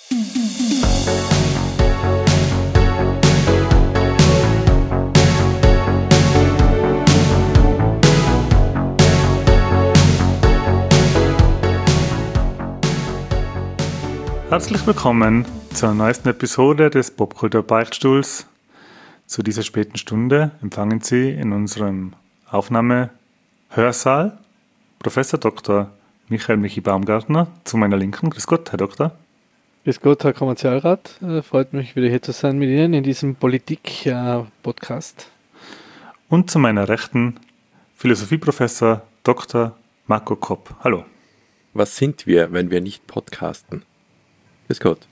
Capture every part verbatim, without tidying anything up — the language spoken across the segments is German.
Herzlich willkommen zur neuesten Episode des Popkultur-Beichtstuhls. Zu dieser späten Stunde empfangen Sie in unserem Aufnahmehörsaal Professor Doktor Michael Michi Baumgartner zu meiner Linken. Grüß Gott, Herr Doktor. Grüß Gott, Herr Kommerzialrat. Äh, freut mich, wieder hier zu sein mit Ihnen in diesem Politik-Podcast. Und zu meiner Rechten Philosophieprofessor Doktor Marco Kopp. Hallo. Was sind wir, wenn wir nicht podcasten? Grüß Gott.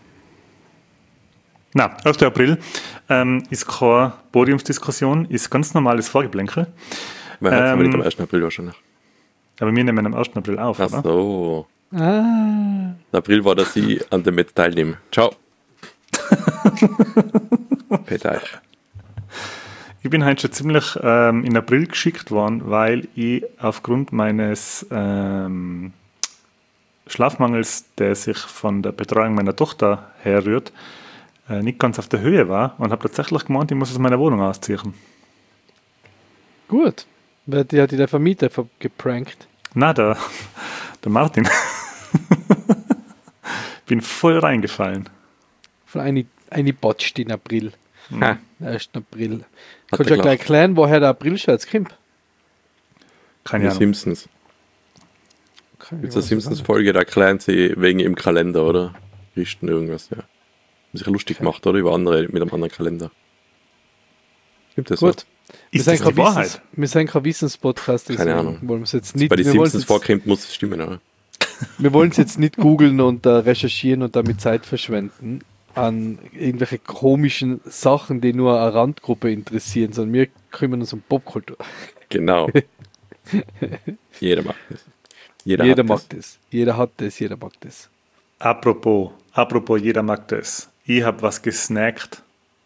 Na, elfter April ähm, ist keine Podiumsdiskussion, ist ganz normales Vorgeplänkel. Weil ähm, wir nicht am ersten April wahrscheinlich. Aber wir nehmen am ersten April auf, Ach oder? so. Ah. Der April war, dass ich an dem Met teilnehme. Ciao. Peter. Ich bin heute schon ziemlich ähm, in April geschickt worden, weil ich aufgrund meines ähm, Schlafmangels, der sich von der Betreuung meiner Tochter herrührt, äh, nicht ganz auf der Höhe war und habe tatsächlich gemeint, ich muss aus meiner Wohnung ausziehen. Gut. Wer die hat die der Vermieter ver- geprankt? Na, der, der Martin. Bin voll reingefallen. Von eine, eine botcht in April. Ha. ersten April. Hat Kannst du er ja gleich erklären, woher der April-Scherz kommt? Keine Die Ahnung. Simpsons. Okay, Jetzt eine Simpsons-Folge, da erklären sie wegen im Kalender, oder? Richten irgendwas, ja. Haben sich lustig Okay. gemacht, oder? Über andere, mit einem anderen Kalender. Gibt das Gut. Wir Ist sind das kein die Wissens- Wahrheit? Wir sind kein Wissenspodcast, deswegen Keine Ahnung. wollen wir es jetzt Was nicht. bei den wir wollen es Simpsons jetzt, vorkommt, muss es stimmen, oder? wir wollen es jetzt nicht googeln und äh, recherchieren und damit Zeit verschwenden an irgendwelche komischen Sachen, die nur eine Randgruppe interessieren, sondern wir kümmern uns um Popkultur. Genau. Jeder macht das. Jeder, Jeder hat mag das. das. Jeder hat das, jeder mag das. Apropos, apropos, jeder mag das. Ich habe was gesnackt,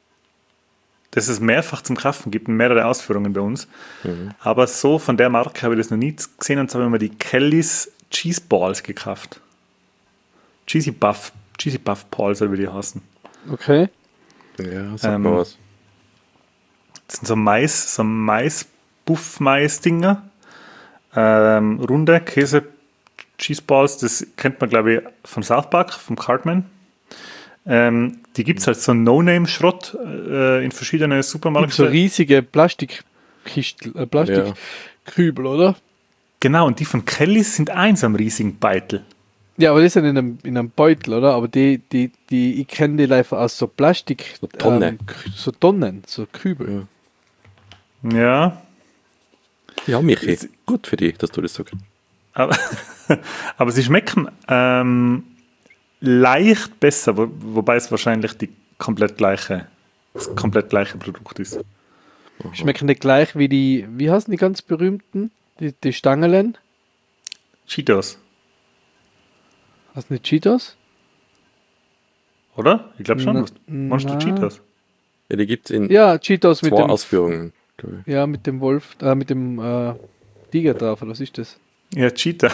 das es mehrfach zum Kaufen gibt, mehrere Ausführungen bei uns. Mhm. Aber so von der Marke habe ich das noch nie gesehen, und zwar haben wir die Kellys Cheese Balls gekauft. Cheesy Buff, Cheesy Buff Balls, oder wie die heißen. Okay. Ja, sag Ähm, mal was. Das sind so Mais, so Mais-Buff-Mais-Dinger. Ähm, runde Käse Cheese Balls, das kennt man, glaube ich, von South Park, vom Cartman. Ähm, die gibt es halt so No-Name-Schrott äh, in verschiedenen Gibt Supermärkten. so riesige Plastikkistel, äh, Plastikkübel, oder? Genau, und die von Kellys sind auch in so einem riesigen Beutel. Ja, aber das ist ja in einem, in einem Beutel, oder? Aber die, die, die, ich kenne die live aus so Plastik, So Tonne. ähm, K- so Tonnen, so Kübel. Ja. Ja, Ja, Michi, Ist- gut für dich, dass du das sagst. aber, aber sie schmecken ähm, leicht besser, wo, wobei es wahrscheinlich die komplett gleiche, das komplett gleiche Produkt ist. Schmecken nicht gleich wie die, wie heißen die ganz berühmten? Die, die Stangelen? Cheetos, Hast du nicht Cheetos? oder? Ich glaube schon. Na- Was- Meinst du na. Cheetos? Ja, die gibt es in Ja, Cheetos mit zwei dem, Ausführungen. glaub ich. ja, mit dem Wolf, äh, mit dem äh, Tiger drauf, oder was ist das? Ja, Cheetah.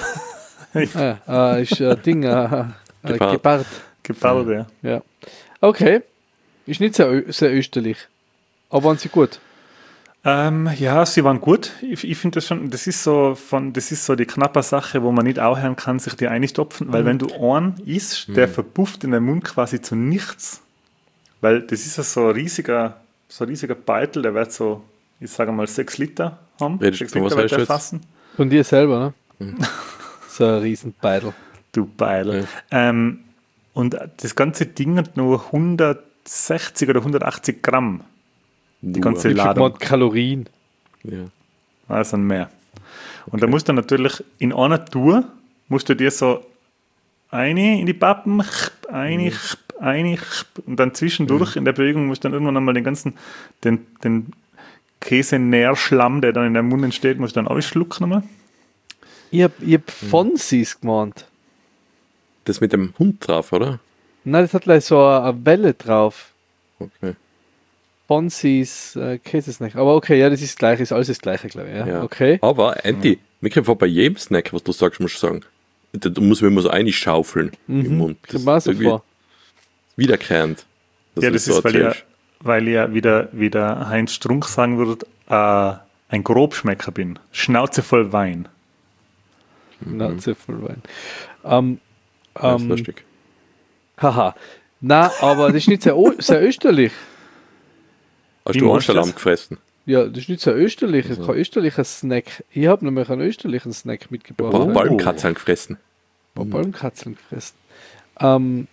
Ah, äh, ist äh, Ding, äh, äh, Gepard. Gepard. Geballt, ja. Ja. Okay. Ist nicht sehr, ö- sehr österlich. Aber waren sie gut. Ähm, ja, sie waren gut. Ich, ich finde das schon, das ist so von, das ist so die knappe Sache, wo man nicht aufhören kann, sich die einstopfen, weil wenn du einen isst, der verpufft in den Mund quasi zu nichts. Weil das ist ja so ein riesiger, so ein riesiger Beutel, der wird so, ich sage mal, sechs Liter haben. Redest sechs du, was Liter wird heißt der jetzt? fassen. Von dir selber, ne? So ein Riesenbeidel. Du Beil. Ja. Ähm, und das ganze Ding hat nur hundertsechzig oder hundertachtzig Gramm. Die ganze Wie viel Ladung. Mod Kalorien? Ja. Also mehr. Und da musst du natürlich in einer Tour, musst du dir so eine in die Pappen, eine, eine, und dann zwischendurch in der Bewegung musst du dann irgendwann einmal den ganzen, den, den Käse-Nährschlamm, der dann in deinem Mund entsteht, musst du dann ausschlucken nochmal. Ich hab, ich hab Fonsis gemeint. Das mit dem Hund drauf, oder? Nein, das hat gleich so eine, eine Welle drauf. Okay. Fonsis, äh, Käsesnack. Aber okay, ja, das ist gleich, ist alles das gleiche, glaube ich. Ja. Ja. Okay. Aber, Andy, mir kommt bei jedem Snack, was du sagst, musst du sagen. Da muss man immer so einschaufeln im Mhm. Mund. Kommt mir auch so irgendwie- vor. Wiederkehrend. Ja, das so ist, weil ja, erzählst. weil ja wieder, wieder Heinz Strunk sagen würde, äh, ein Grobschmecker bin. Schnauze voll Wein. Na, sehr voll Wein. Ähm, Das ist ähm, lustig. haha. Na, aber das ist nicht sehr, o- sehr österlich. Hast Wie du machst du Osterlamm das? gefressen? Ja, das ist nicht sehr österlich. Also. Kein österlicher Snack. Ich habe nämlich einen österlichen Snack mitgebracht. Ba- Oh. Balmkatzeln gefressen. Ein paar Balmkatzeln gefressen. Ähm,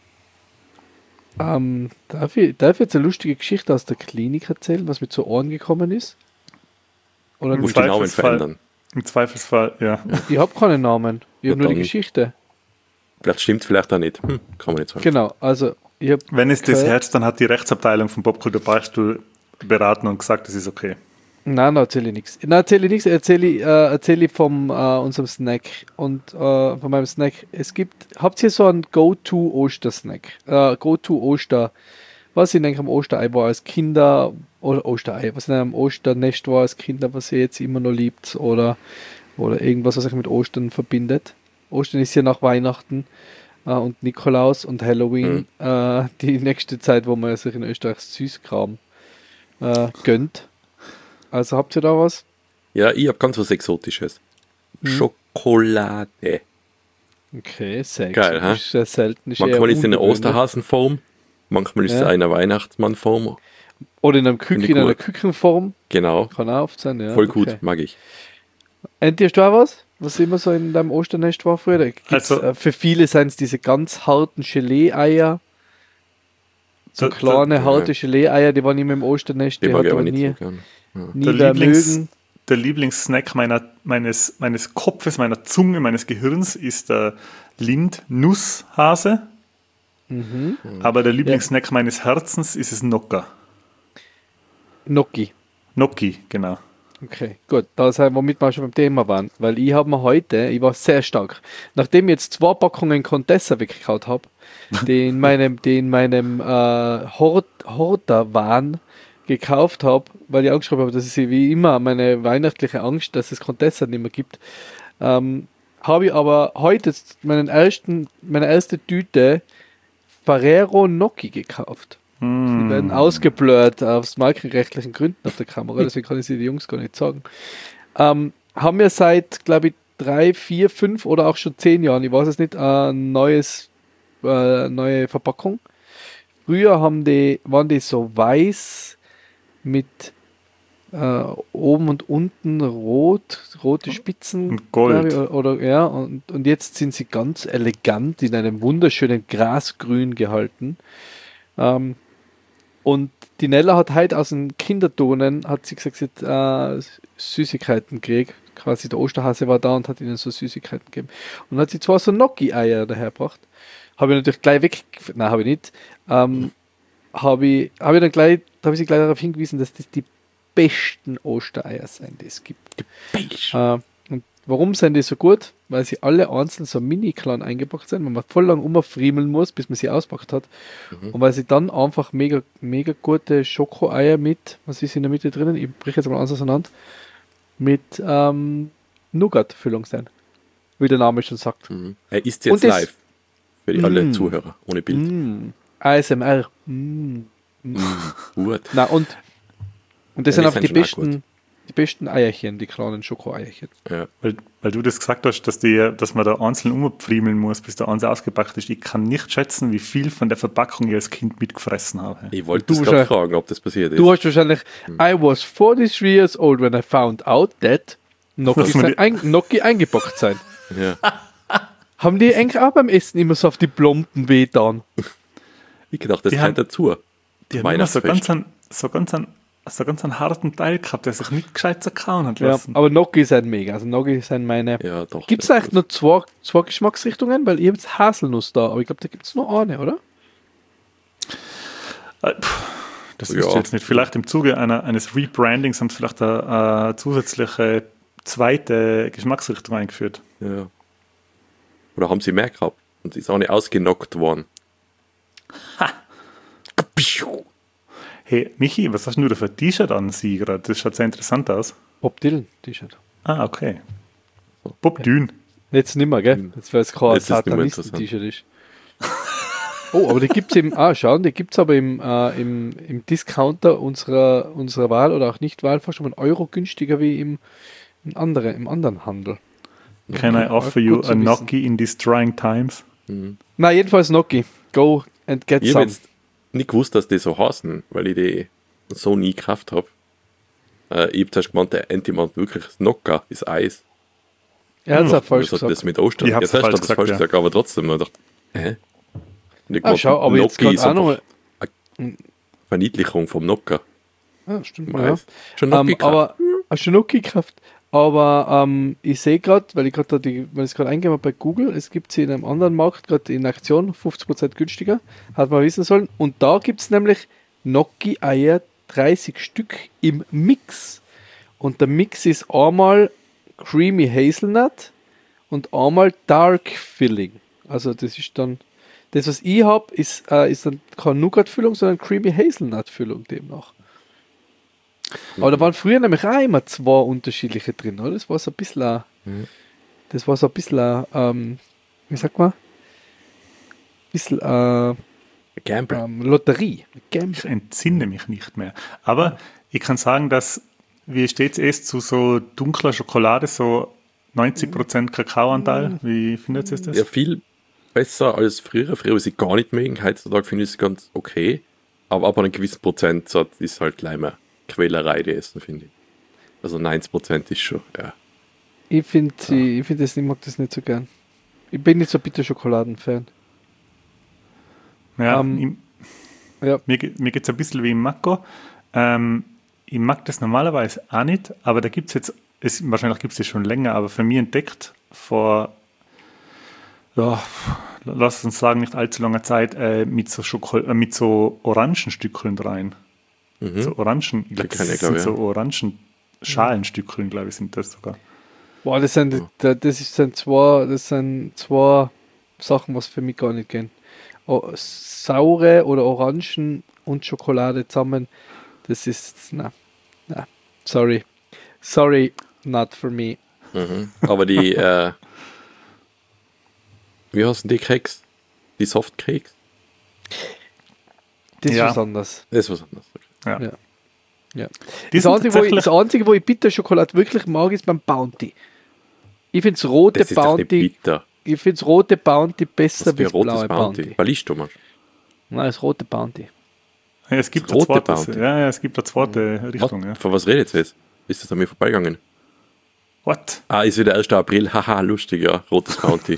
ähm, darf, ich, darf ich jetzt eine lustige Geschichte aus der Klinik erzählen, was mir zu Ohren gekommen ist? Oder Im Musst die Namen Zweifelsfall- verändern. Im Zweifelsfall, ja. Ich habe keine Namen. Ich Ja, habe nur die dann- Geschichte. Vielleicht stimmt es vielleicht auch nicht. Hm, kann man nicht sagen. Genau, also ich habe Wenn es das Okay. Herz, dann hat die Rechtsabteilung von Popkultur Beichtstuhl beraten und gesagt, das ist okay. Nein, da erzähle ich nichts. Nein, erzähle ich nichts, erzähle ich, äh, erzähle ich vom äh, unserem Snack und äh, von meinem Snack. Es gibt, habt ihr so einen Go-To-Oster-Snack? Äh, Go-To-Oster, was in einem Osterei war als Kinder, oder Osterei, was in einem Osternest war als Kinder, was ihr jetzt immer noch liebt, oder, oder irgendwas, was euch mit Ostern verbindet. Ostern ist ja nach Weihnachten äh, und Nikolaus und Halloween äh, die nächste Zeit, wo man sich in Österreich Süßkram äh, gönnt. Also habt ihr da was? Ja, ich habe ganz was Exotisches. Hm. Schokolade. Okay, sehr Geil, exotisch, hä? sehr selten. Ist Manchmal eher ist es in einer ungewöhnlich. Osterhasenform, manchmal ist es Ja. in einer Weihnachtsmannform. Oder in, einem Finde Küken, ich in einer gut. Kükenform. Genau, Kann auch oft sein, ja. voll gut, Okay. mag ich. Enti, hast du auch was? Was immer so in deinem Osternest war früher? Da gibt's, Also- äh, für viele sind es diese ganz harten Gelee-Eier. So Da- da- kleine, ja. harte Gelee-Eier, die waren immer im Osternest. Die Die mag hat ich aber aber nicht nie, so gern. Ja. nie Der, wer Lieblings, mögen. der Lieblingssnack meiner, meines, meines Kopfes, meiner Zunge, meines Gehirns ist der Lind-Nusshase. Mhm. Aber der Lieblingssnack meines Herzens ist es Nokka. Gnocchi. Gnocchi, genau. Okay, gut, da sind wir, womit wir schon beim Thema waren, weil ich habe mir heute, ich war sehr stark, nachdem ich jetzt zwei Packungen Contessa weggekaut habe, die in meinem, die in meinem äh, Hort, Horter-Wahn gekauft habe, weil ich angeschrieben habe, dass es wie immer meine weihnachtliche Angst, dass es Contessa nicht mehr gibt, ähm, habe ich aber heute meinen ersten, meine erste Tüte Ferrero Gnocchi gekauft. Die werden ausgeblurrt aus markenrechtlichen Gründen auf der Kamera, deswegen kann ich sie die Jungs gar nicht sagen. Ähm, haben wir seit, glaube ich, drei, vier, fünf oder auch schon zehn Jahren, ich weiß es nicht, ein neues, äh, neue Verpackung. Früher haben die, waren die so weiß mit äh, oben und unten rot, rote Spitzen. Und Gold. glaub ich, oder, oder, ja, und, und jetzt sind sie ganz elegant in einem wunderschönen Grasgrün gehalten. Ähm, und die Nella hat heute aus den Kindertonen, hat sie gesagt, sie hat äh, Süßigkeiten gekriegt. Quasi der Osterhase war da und hat ihnen so Süßigkeiten gegeben. Und dann hat sie zwar so Gnocchi-Eier dahergebracht. Habe ich natürlich gleich weg, nein, habe ich nicht. Ähm, habe ich, habe ich dann gleich, habe ich sie gleich darauf hingewiesen, dass das die besten Ostereier sind, die es gibt. Äh, und warum sind die so gut? Weil sie alle einzeln so mini klein eingepackt sind, weil man voll lang umfriemeln muss, bis man sie auspackt hat. Mhm. Und weil sie dann einfach mega, mega gute Schokoeier mit, was ist in der Mitte drinnen? Ich breche jetzt mal alles auseinander. Mit ähm, Nougat-Füllung sind. Wie der Name schon sagt. Mhm. Er ist jetzt Und das- live. Für die alle Mm. Zuhörer, ohne Bild. Mm. A S M R. Mm. Gut. Na, und, und das Ja, sind die einfach die sind schon auch besten, die besten Eierchen, die kleinen Schokoeierchen. Ja. Weil, weil du das gesagt hast, dass, die, dass man da einzeln umfriemeln muss, bis der eins ausgepackt ist. Ich kann nicht schätzen, wie viel von der Verpackung ich als Kind mitgefressen habe. Ich wollte Du das gerade wahrscheinlich- fragen, ob das passiert ist. Du hast wahrscheinlich, I was forty-three years old when I found out that Gnocchi, Dass man sein, die- ein, Gnocchi eingepackt sein. Ja. Haben die eigentlich auch beim Essen immer so auf die Plomben wehtan? Ich gedacht, das Die gehört haben- dazu. Die haben immer so Weihnachtsfest. ganz, einen, so, ganz einen, so ganz einen harten Teil gehabt, der sich nicht gescheit zerkauen hat Ja, lassen. aber Gnocchi sind mega. Also Gnocchi sind meine. Ja, doch. Gibt es das- eigentlich nur zwei, zwei Geschmacksrichtungen? Weil ich habe jetzt Haselnuss da, aber ich glaube, da gibt es nur eine, oder? Äh, pff, Das Ja. wüsste ich jetzt nicht. Vielleicht im Zuge einer, eines Rebrandings haben sie vielleicht eine, äh, zusätzliche zweite Geschmacksrichtung eingeführt. Ja. Oder haben sie mehr gehabt? Und ist auch nicht ausgenockt worden. Hey, Michi, was hast denn du da für ein T-Shirt an Sie gerade? Das schaut sehr interessant aus. Bob Dylan T-Shirt. Ah, okay. Bob Dün. Jetzt nicht mehr, gell? Jetzt, weil es kein Jetzt ist es nicht mehr Satanisten-T-Shirt ist. Oh, aber die gibt es im, ah, schauen, die gibt es aber im, äh, im, im Discounter unserer, unserer Wahl oder auch nicht Wahl fast schon einen Euro günstiger wie im, im, andere, im anderen Handel. Can I offer you Gut zu a wissen. Gnocchi in these trying times? Na, jedenfalls Gnocchi. Go and get Ich habe some. jetzt nicht gewusst, dass die so heißen, weil ich die so nie gekauft habe. Äh, ich habe zuerst gemeint, der Enti meint wirklich Nocca ist Eis. Er hat es auch Das falsch hat gesagt. das mit Ostern. Ich hab's Jetzt hast falsch du das gesagt, falsch ja. gesagt, aber trotzdem. Ich dachte, hä? Und ich Ah, gemeint, schau, aber jetzt Gnocchi gerade ist auch einfach noch mal. eine Verniedlichung vom Nocca. Ah, stimmt. im Ja. Eis. Schon Gnocchi Ähm, gekauft. aber hast du Gnocchi gekauft? Aber ähm, ich sehe gerade, weil ich gerade die, weil ich es gerade eingegeben habe bei Google, es gibt sie in einem anderen Markt gerade in Aktion, fünfzig Prozent günstiger, hat man wissen sollen. Und da gibt es nämlich Gnocchi-Eier, dreißig Stück im Mix. Und der Mix ist einmal Creamy Hazelnut und einmal Dark Filling. Also das ist dann, das was ich habe, ist, äh, ist dann keine Nougat-Füllung, sondern Creamy Hazelnut-Füllung demnach. Aber da waren früher nämlich auch immer zwei unterschiedliche drin, oder? Das war so ein bisschen, ein- Mhm. das war so ein bisschen, ein, ähm, wie sagt man? Ein bisschen äh, Gamble. ähm, Lotterie. Gamble. Ich entsinne mich nicht mehr. Aber ich kann sagen, dass, wie steht es erst zu so dunkler Schokolade, so neunzig Prozent Kakaoanteil? Wie findet ihr das? Ja, viel besser als früher. Früher habe ich sie gar nicht mögen. Heutzutage finde ich sie ganz okay. Aber ab einem gewissen Prozentsatz ist halt gleich mal Quälerei, die essen, finde ich. Also neunzig Prozent ist schon, ja. Ich finde ich find das, ich mag das nicht so gern. Ich bin nicht so Bitterschokoladen-Fan. Ja, Ähm, ich, Ja. mir, ge- mir geht es ein bisschen wie im Mako. Ähm, ich mag das normalerweise auch nicht, aber da gibt es jetzt, es, wahrscheinlich gibt es das schon länger, aber für mich entdeckt vor, ja, lass uns sagen, nicht allzu langer Zeit, äh, mit, so Schokol äh, mit so Orangenstückeln rein. Mhm. So Orangen, ich glaube, Die das kenn ich, sind glaub ich, so Orangenschalenstückeln, glaube ich, sind das sogar. Boah, das sind, Ja. da- das ist- sind zwei, das sind zwei Sachen, was für mich gar nicht gehen. Oh, saure oder Orangen und Schokolade zusammen, das ist, na, na, sorry. Sorry, not for me. Mhm. Aber die, äh, wie heißen die Keks? Die Softkeks? Das Ja. ist was anderes. Das ist was anderes. Ja. Ja. Ja. Die Das sind einzige, wo ich, tatsächlich, das einzige, wo ich Bitterschokolade wirklich mag, ist beim Bounty. Ich finde das rote Das ist doch nicht Bounty, bitter. ich finde das rote Bounty besser Was für wie ein das rotes blaue Bounty? Bounty. Ballisto, Mann. Nein, das rote Bounty. ja, es gibt das eine rote zweite, Bounty. ja, ja, es gibt eine zweite Richtung. Was? Ja. Von was redet ihr jetzt? Ist das an mir vorbeigegangen? What? Ah, ist wieder erster April. Haha, lustig, ja. Rotes Bounty.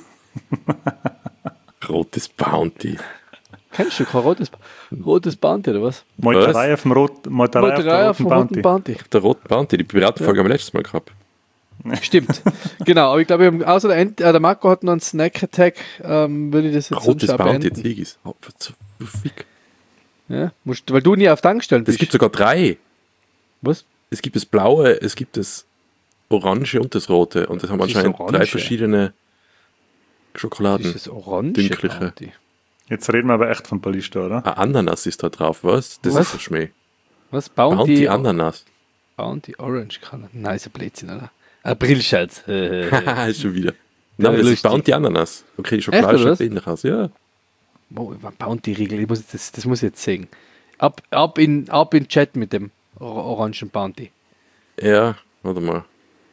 Rotes Bounty. Kennst du kein rotes, rotes Bounty oder was? Meuterei auf dem Rot, Meuterei auf Meuterei dem auf roten dem Bounty. roten Bounty. Der rote Bounty, die Piratenfolge haben wir letztes Mal gehabt. Stimmt. Genau, aber ich glaube, wir haben- außer der, Ent, äh, der Marco hat noch einen Snack Attack, ähm, würde ich das jetzt Rotes sonst auch Bounty, beenden. Ziegis. Oh, so fick. Ja, musst, weil du nie auf Tankstellen Es bist. gibt sogar drei. Was? Es gibt das blaue, es gibt das orange und das rote. Und das haben Was ist anscheinend orange? drei verschiedene Das Schokoladen. ist das orange Dünkliche. Bounty. Jetzt reden wir aber echt von Ballisto, oder? Ah, Ananas ist da drauf, was? Das Was? ist ein Schmäh. Was? Bounty, Bounty Ananas. Bounty Orange kann. Nein, ist ein Blödsinn, oder? Aprilscherz. Äh, Haha, ist schon wieder. Nein, aber das ist lustig. Bounty Ananas. Okay, die Echt, Schokolade oder was? schaut ähnlich aus, ja. oh, Bounty-Riegel, ich muss das, das muss ich jetzt sehen. Ab, ab, in, ab in Chat mit dem or orangen Bounty. Ja, warte mal.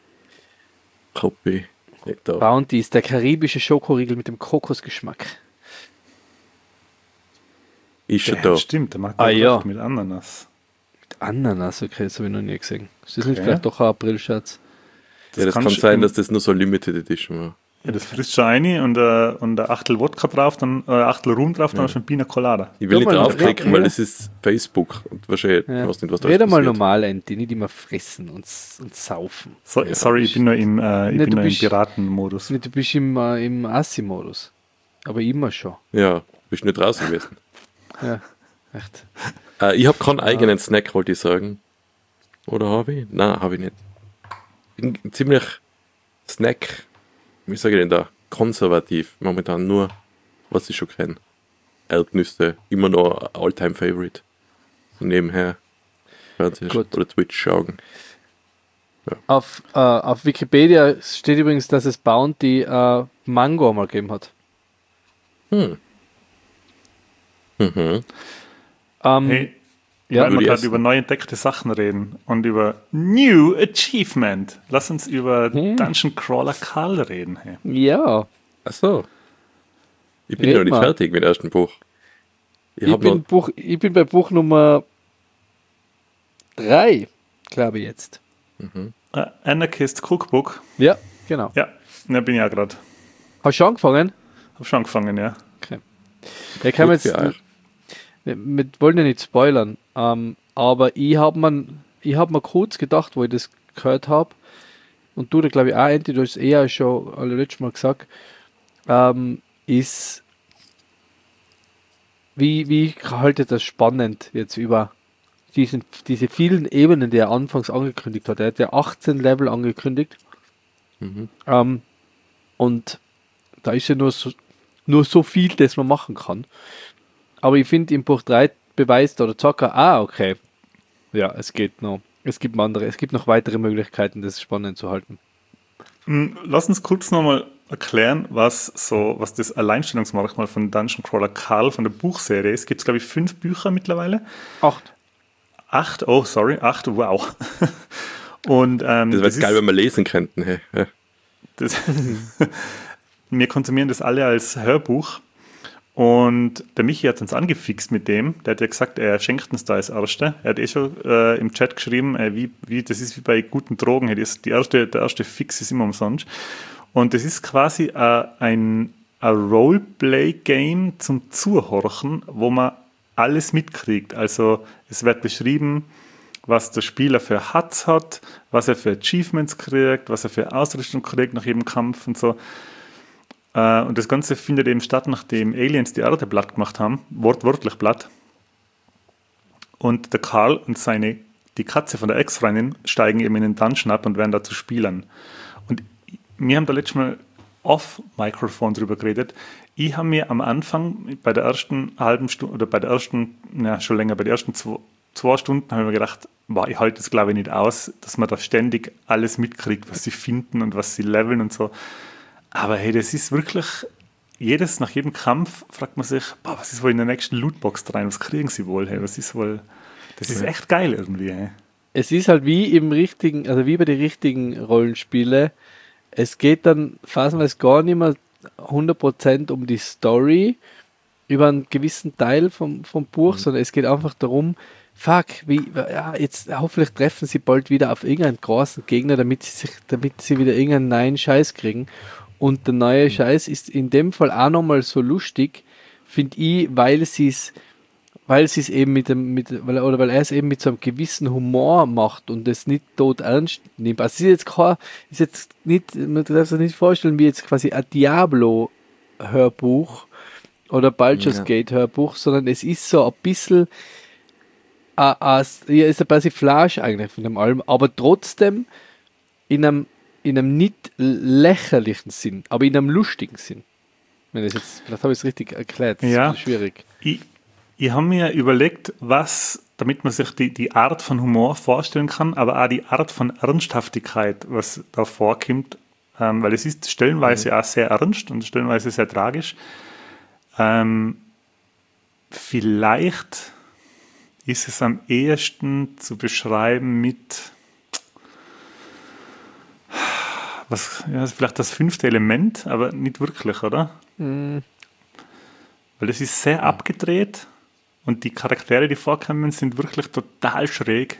Copy. Nicht da. Bounty ist der karibische Schokoriegel mit dem Kokosgeschmack. Ist schon Ja, da. stimmt, der mag Ah, ah, ja. mit Ananas. Mit Ananas, okay, das habe ich noch nie gesehen. Ist das nicht Okay. vielleicht doch ein Aprilscherz? Ja, das kann kann schon- sein, dass das nur so Limited Edition war. Ja, das frisst schon eine und, äh, und ein Achtel Wodka drauf, dann äh, ein Achtel Rum drauf, dann hast du ein Pina Colada. Ich will Ja, nicht mal, draufklicken, ja. weil das ist Facebook und wahrscheinlich, Ja. ich weiß nicht, was da Red alles mal passiert. normal, Andy, nicht immer fressen und, s- und saufen. So, Ja, sorry, ich bin nur im, äh, ich Nee, bin du nur im bist- Piratenmodus. Nicht, du bist im, äh, im Assi-Modus. Aber immer schon. Ja, bist nicht draußen gewesen. Ja, echt. Äh, ich habe keinen eigenen Snack, wollte ich sagen. Oder habe ich? Nein, habe ich nicht. Ich bin ziemlich Snack, wie sage ich denn da, konservativ. Momentan nur, was ich schon kenne. Erdnüsse, immer noch ein All-Time-Favorite. So nebenher Fernsehen Gut. oder Twitch schauen. Auf, äh, auf Wikipedia steht übrigens, dass es Bounty äh, Mango mal gegeben hat. Hm. Mhm. Ähm, Hey, ja, weil wir die gerade ersten. über neu entdeckte Sachen reden und über New Achievement. Lass uns über Hm. Dungeon Crawler Karl reden. Hey. ja. Achso. Ich bin Red ja noch nicht mal. fertig mit dem ersten Buch. Ich, Ich hab bin, noch. Buch, ich bin bei Buch Nummer drei, glaube ich jetzt. Äh, Anarchist Cookbook. Ja, genau. Ja, da bin ich ja gerade. Hast du schon angefangen? Hab schon angefangen, ja. Okay. Ja, kann man Gut jetzt, für euch. wir, wir wollen ja nicht spoilern, ähm, aber ich habe mir, ich hab mir kurz gedacht, wo ich das gehört habe, und du, da glaube ich auch, Andy, du hast es eher schon alle letztes Mal gesagt, ähm, ist, wie, wie haltet das spannend jetzt über diesen, diese vielen Ebenen, die er anfangs angekündigt hat. Er hat ja achtzehn Level angekündigt. Mhm. Ähm, und da ist ja nur so, nur so viel, das man machen kann. Aber ich finde, im Buch drei beweist oder Zocker, ah, okay. Ja, es geht noch. Es gibt andere, es gibt noch weitere Möglichkeiten, das spannend zu halten. Mm, Lass uns kurz nochmal erklären, was so, was das Alleinstellungsmerkmal von Dungeon Crawler Karl von der Buchserie ist. Es gibt, glaube ich, fünf Bücher mittlerweile. Acht. Acht, oh, sorry, acht, wow. Und ähm, Das wäre geil, wenn wir lesen könnten. Hey. Ja. das, wir konsumieren das alle als Hörbuch. Und der Michi hat uns angefixt mit dem. Der hat ja gesagt, er schenkt uns da als Erste. Er hat eh schon äh, im Chat geschrieben, äh, wie, wie, das ist wie bei guten Drogen. Das ist die erste, der erste Fix ist immer umsonst. Und das ist quasi äh, ein, ein Roleplay-Game zum Zuhorchen, wo man alles mitkriegt. Also es wird beschrieben, was der Spieler für Hats hat, was er für Achievements kriegt, was er für Ausrüstung kriegt nach jedem Kampf und so. Äh, und das Ganze findet eben statt, nachdem Aliens die Erde platt gemacht haben, wortwörtlich platt. Und der Karl und seine, die Katze von der Ex-Freundin steigen eben in den Dungeon ab und werden da zu Spielern. Und wir haben da letztes Mal off-Mikrofon drüber geredet. Ich habe mir am Anfang bei der ersten halben Stunde, oder bei der ersten, ja schon länger, bei den ersten zwei, zwei Stunden habe ich mir gedacht, boah, ich halte das glaube ich nicht aus, dass man da ständig alles mitkriegt, was sie finden und was sie leveln und so. Aber hey, das ist wirklich, jedes, nach jedem Kampf fragt man sich, boah, was ist wohl in der nächsten Lootbox drin, was kriegen sie wohl, hey, was ist wohl, das ist echt geil irgendwie, hey. Es ist halt wie im richtigen, also wie bei den richtigen Rollenspiele. Es geht dann phasenweise gar nicht mehr hundert Prozent um die Story über einen gewissen Teil vom, vom Buch, mhm. sondern es geht einfach darum, fuck, wie, ja, jetzt hoffentlich treffen sie bald wieder auf irgendeinen großen Gegner, damit sie sich, damit sie wieder irgendeinen neuen Scheiß kriegen. Und der neue mhm. Scheiß ist in dem Fall auch nochmal so lustig, finde ich, weil sie es weil sie es eben mit dem, mit, weil, oder weil er es eben mit so einem gewissen Humor macht und das nicht tot ernst nimmt. Also es ist jetzt kein, ist jetzt nicht, man darf sich nicht vorstellen, wie jetzt quasi ein Diablo-Hörbuch oder Baldur's Ja. Gate-Hörbuch, sondern es ist so ein bisschen, äh, äh, ja, ist ein Persiflage eigentlich von dem allem, aber trotzdem in einem, in einem nicht lächerlichen Sinn, aber in einem lustigen Sinn. Wenn das jetzt, vielleicht habe ich es richtig erklärt, das Ja. ist schwierig. Ich, ich habe mir überlegt, was, damit man sich die, die Art von Humor vorstellen kann, aber auch die Art von Ernsthaftigkeit, was da vorkommt, ähm, weil es ist stellenweise mhm. auch sehr ernst und stellenweise sehr tragisch. Ähm, vielleicht ist es am ehesten zu beschreiben mit, was, ja, vielleicht das fünfte Element, aber nicht wirklich, oder? Mhm. Weil es ist sehr abgedreht und die Charaktere, die vorkommen, sind wirklich total schräg.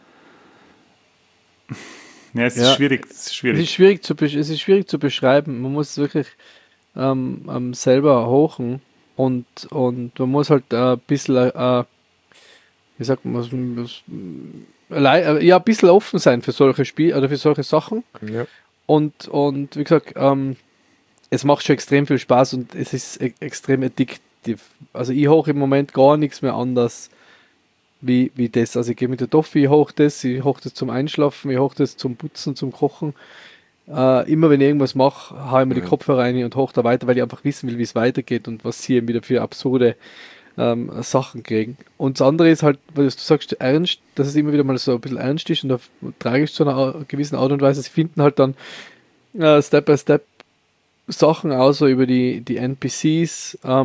Ja, es Ja. ist schwierig. Es ist Es schwierig. ist schwierig zu, besch- es ist schwierig zu beschreiben. Man muss es wirklich ähm, ähm, selber hochen und, und man muss halt äh, ein bisschen, äh, wie sagt man, was, was, äh, ja, ein bisschen offen sein für solche Spiele oder für solche Sachen. Ja. Und, und wie gesagt, ähm, es macht schon extrem viel Spaß und es ist e extrem addictiv. Also ich hoche im Moment gar nichts mehr anders wie, wie das. Also ich gehe mit der Toffi, ich hoche das, ich hoche das zum Einschlafen, ich hoche das zum Putzen, zum Kochen. Äh, immer wenn ich irgendwas mache, haue ich mir Ja. die Kopfhörer rein und hoche da weiter, weil ich einfach wissen will, wie es weitergeht und was sie eben wieder für absurde ähm, Sachen kriegen. Und das andere ist halt, weil du sagst, ernst, dass es immer wieder mal so ein bisschen ernst ist und auf, tragisch zu einer au- gewissen Art und Weise. Sie finden halt dann äh, Step by Step Sachen außer über die, die N P Cs ähm,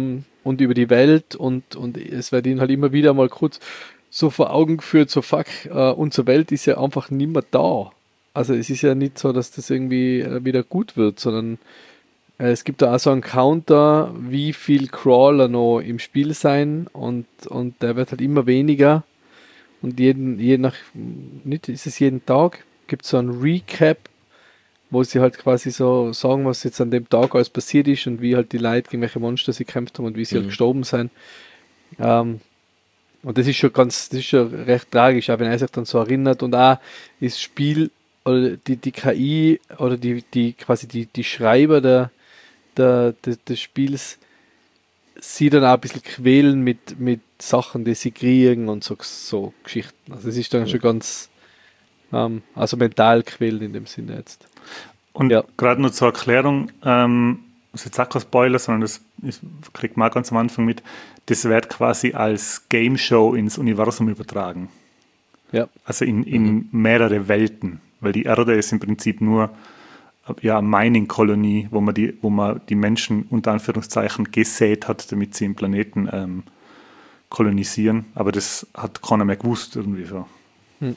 und über die Welt und, und es wird ihnen halt immer wieder mal kurz so vor Augen geführt, so fuck, äh, unsere Welt ist ja einfach nicht mehr da. Also es ist ja nicht so, dass das irgendwie äh, wieder gut wird, sondern äh, es gibt da auch so einen Counter, wie viel Crawler noch im Spiel sein und, und der wird halt immer weniger und jeden, je nach, nicht ist es jeden Tag, gibt es so ein Recap, wo sie halt quasi so sagen, was jetzt an dem Tag alles passiert ist und wie halt die Leute gegen welche Monster sie gekämpft haben und wie sie Mhm. halt gestorben sind. Ähm, und das ist schon ganz, das ist schon recht tragisch, auch wenn er sich dann so erinnert und auch das Spiel oder die, die K I oder die, die quasi die, die Schreiber der, der, des, des Spiels sie dann auch ein bisschen quälen mit, mit Sachen, die sie kriegen und so, so Geschichten. Also es ist dann schon ganz, ähm, also mental quälen in dem Sinne jetzt. Und Ja. gerade nur zur Erklärung, ähm, das ist jetzt auch kein Spoiler, sondern das ist, kriegt man auch ganz am Anfang mit, das wird quasi als Game Show ins Universum übertragen. Ja. Also in, in mehrere Welten, weil die Erde ist im Prinzip nur ja, eine Mining-Kolonie, wo man, die, wo man die Menschen unter Anführungszeichen gesät hat, damit sie den Planeten ähm, kolonisieren. Aber das hat keiner mehr gewusst irgendwie so. Hm.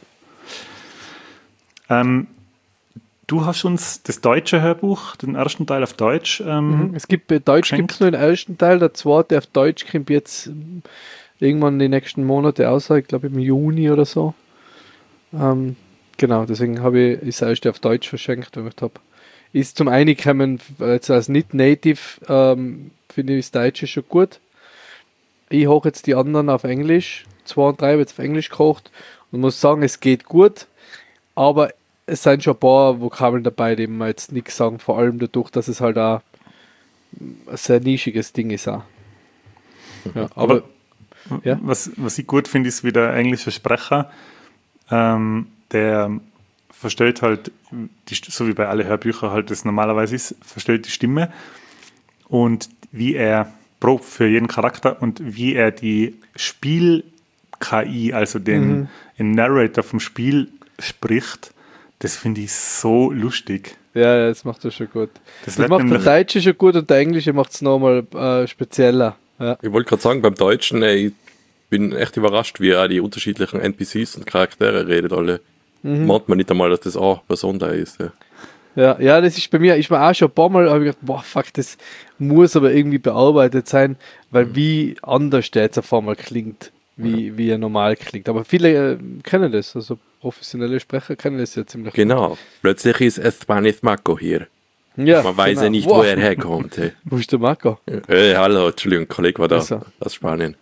Ähm, du hast uns das deutsche Hörbuch, den ersten Teil auf Deutsch. Ähm, Mhm. Es gibt bei Deutsch geschenkt. gibt es nur den ersten Teil, der zweite auf Deutsch kommt jetzt ähm, irgendwann die nächsten Monate aus, ich glaube im Juni oder so. Ähm, genau, deswegen habe ich das erste auf Deutsch verschenkt, wenn ich habe. Ist zum einen kommen, jetzt als Nicht-Native, ähm, finde ich das Deutsche schon gut. Ich hoche jetzt die anderen auf Englisch, zwei und drei habe ich jetzt auf Englisch gekocht und muss sagen, es geht gut, aber es sind schon ein paar Vokabeln dabei, die man jetzt nichts sagen, vor allem dadurch, dass es halt auch ein sehr nischiges Ding ist. Auch. Ja, aber, aber ja. was, was ich gut finde, ist wie der englische Sprecher, ähm, der verstellt halt, die, so wie bei allen Hörbüchern halt das normalerweise ist, verstellt die Stimme und wie er pro für jeden Charakter und wie er die Spiel-K I, also den, Mhm. den Narrator vom Spiel spricht, das finde ich so lustig. Ja, ja, das macht er schon gut. Das Das, wird macht der nämlich- Deutsche schon gut und der Englische macht es nochmal äh, spezieller. Ja. Ich wollte gerade sagen, beim Deutschen, ey, ich bin echt überrascht, wie er die unterschiedlichen N P Cs und Charaktere redet, alle. Mhm. Meint man nicht einmal, dass das auch eine Person da ist. Ja. Ja, ja, das ist bei mir, ist mir auch schon ein paar Mal, habe ich gedacht, boah, fuck, das muss aber irgendwie bearbeitet sein, weil wie anders der jetzt auf einmal klingt, wie, wie er normal klingt. Aber viele äh, kennen das, also professionelle Sprecher kennen das ja ziemlich Genau. Plötzlich ist Espanis Marco hier. gut. Ja, Man weiß genau. ja nicht, Wow. wo er herkommt. Hey. Wo ist der Marco? Hey, hallo, Entschuldigung, Kollege war da Also. aus Spanien.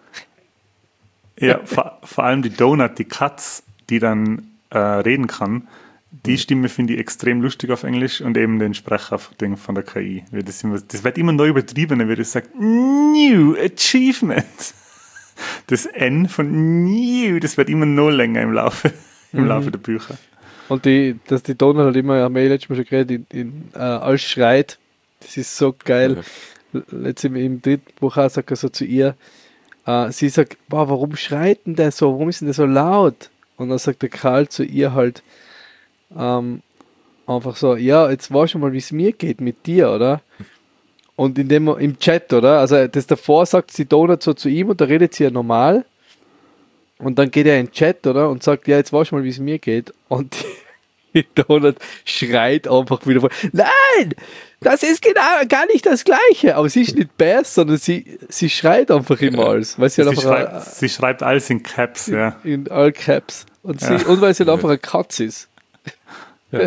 Ja, vor, vor allem die Donut, die Katz, die dann äh, reden kann, die Stimme finde ich extrem lustig auf Englisch und eben den Sprecher von von der K I. Wie Das, immer, das wird immer neu übertrieben, wie das sagt, New Achievement. Das N von New, das wird immer noch länger im Laufe, im Mhm. Laufe der Bücher. Und die, dass die Donald halt immer, haben wir letztes Mal schon geredet, in, in, äh, alles schreit. Das ist so geil. Letztes im, im dritten Buch auch sagt er so zu ihr, äh, sie sagt, boah, warum schreit denn der so? Warum ist denn der so laut? Und dann sagt der Karl zu ihr halt ähm, einfach so, ja, jetzt weißt du mal, wie es mir geht mit dir, oder? Und in dem, im Chat, oder? Also das davor sagt sie Donald so zu ihm und da redet sie ja normal. Und dann geht er in den Chat, oder? Und sagt, ja, jetzt weißt du mal, wie es mir geht. Und die Donald schreit einfach wieder vor. Nein! Das ist genau gar nicht das Gleiche. Aber sie ist nicht Bass, sondern sie, sie schreit einfach immer alles. Weil sie, Sie halt einfach schreibt, sie schreibt alles in Caps, ja. in all Caps. Und, sie, Ja. und weil sie halt einfach eine Katze ist. Ja.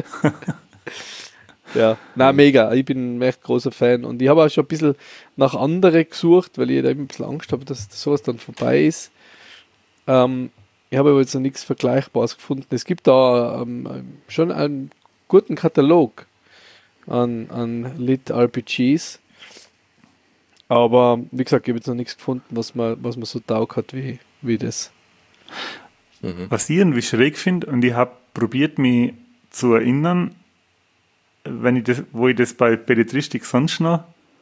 Ja, na mega. Ich bin ein echt großer Fan. Und ich habe auch schon ein bisschen nach andere gesucht, weil ich da eben ein bisschen Angst habe, dass sowas dann vorbei ist. Ähm, ich habe aber jetzt noch nichts Vergleichbares gefunden. Es gibt da ähm, schon einen guten Katalog an, an Lit-R P Gs. Aber wie gesagt, ich habe jetzt noch nichts gefunden, was man, was man so taugt hat wie, wie das. Was ich irgendwie schräg finde, und ich habe probiert, mich zu erinnern, wenn ich das, wo ich das bei Belletristik sonst noch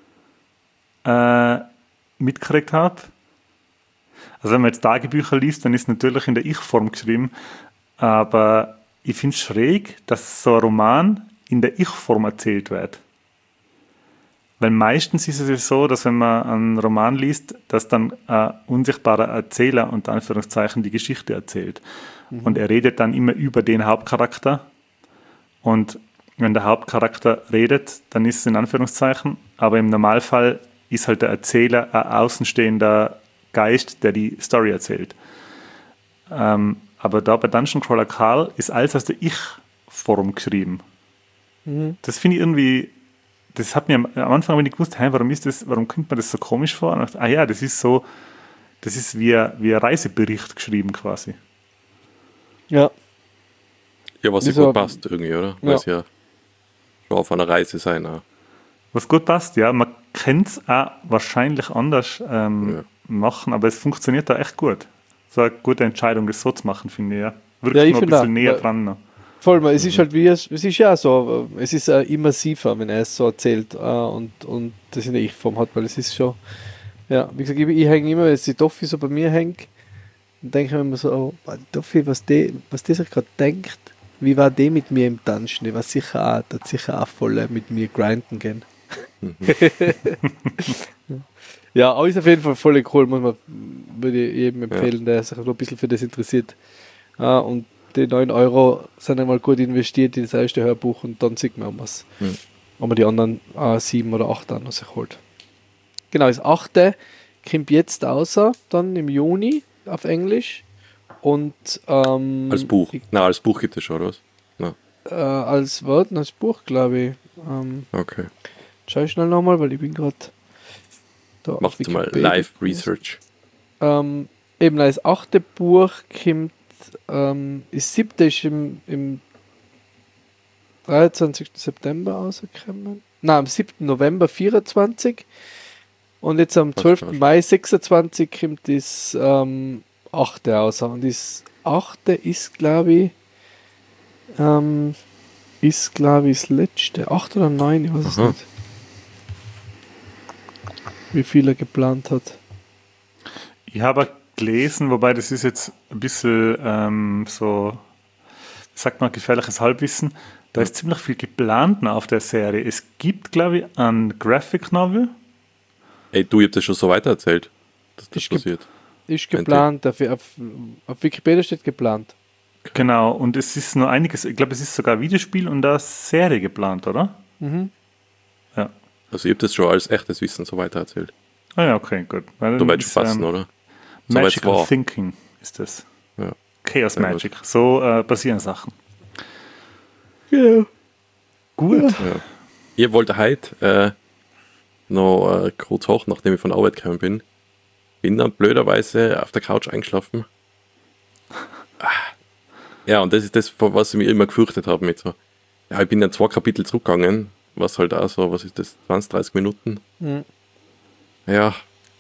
äh, mitgekriegt habe. Also wenn man jetzt Tagebücher liest, dann ist es natürlich in der Ich-Form geschrieben, aber ich finde es schräg, dass so ein Roman in der Ich-Form erzählt wird. Weil meistens ist es ja so, dass wenn man einen Roman liest, dass dann ein unsichtbarer Erzähler unter Anführungszeichen die Geschichte erzählt. Mhm. Und er redet dann immer über den Hauptcharakter. Und wenn der Hauptcharakter redet, dann ist es in Anführungszeichen. Aber im Normalfall ist halt der Erzähler ein außenstehender Geist, der die Story erzählt. Ähm, aber da bei Dungeon Crawler Karl ist alles aus der Ich-Form geschrieben. Mhm. Das finde ich irgendwie... Das hat mir am, am Anfang nicht gewusst, hey, warum ist das, warum kommt man das so komisch vor? Und ich dachte, ah ja, das ist so, das ist wie, wie ein Reisebericht geschrieben quasi. Ja. Ja, was ja Wieso- gut passt irgendwie, oder? Weil Ja. es ja schon auf einer Reise sein. Auch. Was gut passt, ja, man kann es auch wahrscheinlich anders ähm, Ja. machen, aber es funktioniert da echt gut. So eine gute Entscheidung, das so zu machen, finde ich, ja. Wirkt Ja, ich noch ein finde bisschen auch, näher weil- dran. Noch. Voll, weil es ist halt wie, es es ist ja so, es ist äh, immersiver, wenn er es so erzählt äh, und, und das in der Ich-Form hat, weil es ist schon, ja, wie gesagt, ich, ich hänge immer, wenn jetzt die Toffi so bei mir hängt, dann denke ich mir immer so, oh, boah, die Toffi, was die, was die sich gerade denkt, wie war die mit mir im Dungeon, die war sicher auch, die hat sicher auch voll mit mir grinden gehen. Ja, aber ist auf jeden Fall voll cool, muss man, würde ich jedem empfehlen, der sich noch ein bisschen für das interessiert. Ah, und die neun Euro sind einmal gut investiert in das erste Hörbuch und dann sieht man was. Hm. Ob man die anderen äh, sieben oder acht an sich holt. Genau, das achte kommt jetzt außer, dann im Juni auf Englisch. Und ähm, Als Buch. ich- Na, als Buch gibt es schon, oder was? Na, äh, als was? Als Buch, glaube ich. Ähm, okay. schau ich schnell nochmal, weil ich bin gerade da. auf Macht mal Wikipedia. Live-Research. Ähm, eben das achte Buch kommt, ähm, das siebte ist im, im dreiundzwanzigsten September rausgekommen. Nein, am siebten November vierundzwanzig. Und jetzt am Fast zwölften falsch. Mai sechsundzwanzig kommt das ähm, achte raus. Und das achte ist, glaube ich, ähm, ist, glaube ich, das letzte. Acht oder neun, ich weiß es Aha. nicht. Wie viel er geplant hat. Ich habe gelesen, wobei das ist jetzt ein bisschen ähm, so, wie sagt man, gefährliches Halbwissen. Da ist ziemlich viel geplant noch auf der Serie. Es gibt, glaube ich, ein Graphic Novel. Ey, du, ich hab das schon so weitererzählt, dass das Ich geb- passiert. Ist geplant, auf, auf, auf Wikipedia steht geplant. Genau, und es ist nur einiges, ich glaube, es ist sogar ein Videospiel und eine Serie geplant, oder? Mhm. Ja. Also ich hab das schon als echtes Wissen so weitererzählt. Ah ja, okay, gut. Weil So weit ist, passen, ähm, oder? So weit's Magical war. Thinking ist das. Ja. Chaos Sehr gut. Magic. So äh, passieren Sachen. Genau. Gut. Ja. Ich wollte heute äh, noch äh, kurz hoch, nachdem ich von der Arbeit gekommen bin. Bin dann blöderweise auf der Couch eingeschlafen. Ah. Ja, und das ist das, vor was ich mich immer gefürchtet habe mit so. Ja, ich bin dann zwei Kapitel zurückgegangen, was halt auch so, was ist das, zwanzig, dreißig Minuten. Mhm. Ja.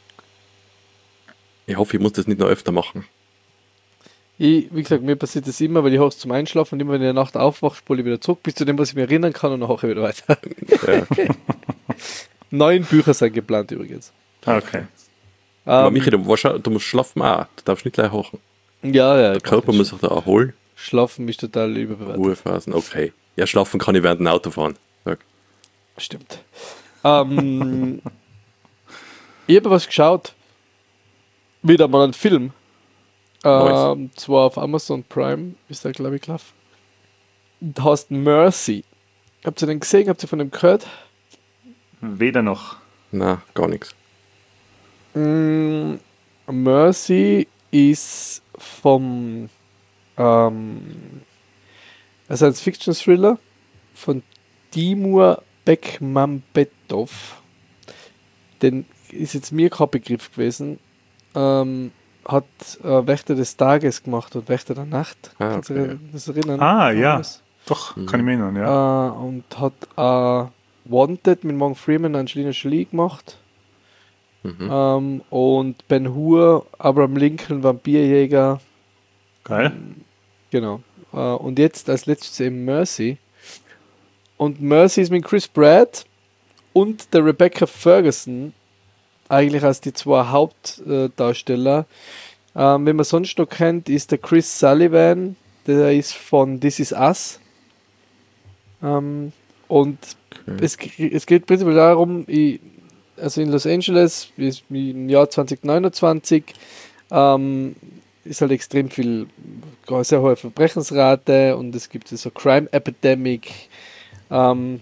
Ich hoffe, ich muss das nicht noch öfter machen. Ich, wie gesagt, mir passiert das immer, weil ich hoch zum Einschlafen und immer wenn ich in der Nacht aufwache, spule ich wieder zurück bis zu dem, was ich mir erinnern kann und dann hoche ich wieder weiter. Ja. Neun Bücher sind geplant übrigens. Okay. Aber Ähm, Michi, du, musst, du musst schlafen auch. Du darfst nicht gleich hochen. ja, ja. Der Körper muss sich da erholen. Schlafen ist total überbewertet. Ruhephasen, okay. Ja, schlafen kann ich während dem Autofahren. Sag. Stimmt. Ähm, ich habe was geschaut. Wieder mal einen Film. Nice. Ähm, zwar auf Amazon Prime, ist der, glaube ich, gelaufen. Der heißt Mercy. Habt ihr den gesehen? Habt ihr von dem gehört? Weder noch. Na, gar nichts. Mm, Mercy ist vom ähm, ein Science-Fiction-Thriller von Timur Bekmambetov. Den ist jetzt mir kein Begriff gewesen. Ähm, hat äh, Wächter des Tages gemacht und Wächter der Nacht. Ah, Kannst du okay. dich das erinnern? Ah, ja. Damals? Doch, Mhm. kann ich mich erinnern, ja. Äh, und hat äh, Wanted mit Morgan Freeman und Angelina Jolie gemacht. Mhm. Ähm, und Ben Hur, Abraham Lincoln, Vampirjäger. Geil. Genau. Äh, und jetzt als letztes eben Mercy. Und Mercy ist mit Chris Pratt und der Rebecca Ferguson eigentlich als die zwei Hauptdarsteller. Ähm, wenn man sonst noch kennt, ist der Chris Sullivan, der ist von This Is Us. Ähm, Und es, es geht prinzipiell darum, ich, also in Los Angeles ist im Jahr zwanzig neunundzwanzig ähm, ist halt extrem viel, sehr hohe Verbrechensrate und es gibt so Crime Epidemic ähm,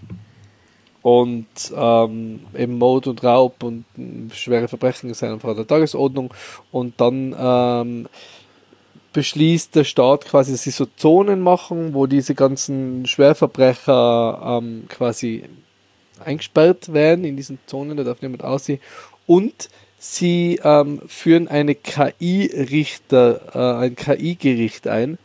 und ähm, eben Mord und Raub und äh, schwere Verbrechen sind einfach an der Tagesordnung und dann ähm, beschließt der Staat quasi, dass sie so Zonen machen, wo diese ganzen Schwerverbrecher ähm, quasi eingesperrt werden in diesen Zonen, da darf niemand aussehen. Und sie ähm, führen eine K I-Richter, äh, ein K I-Gericht ein,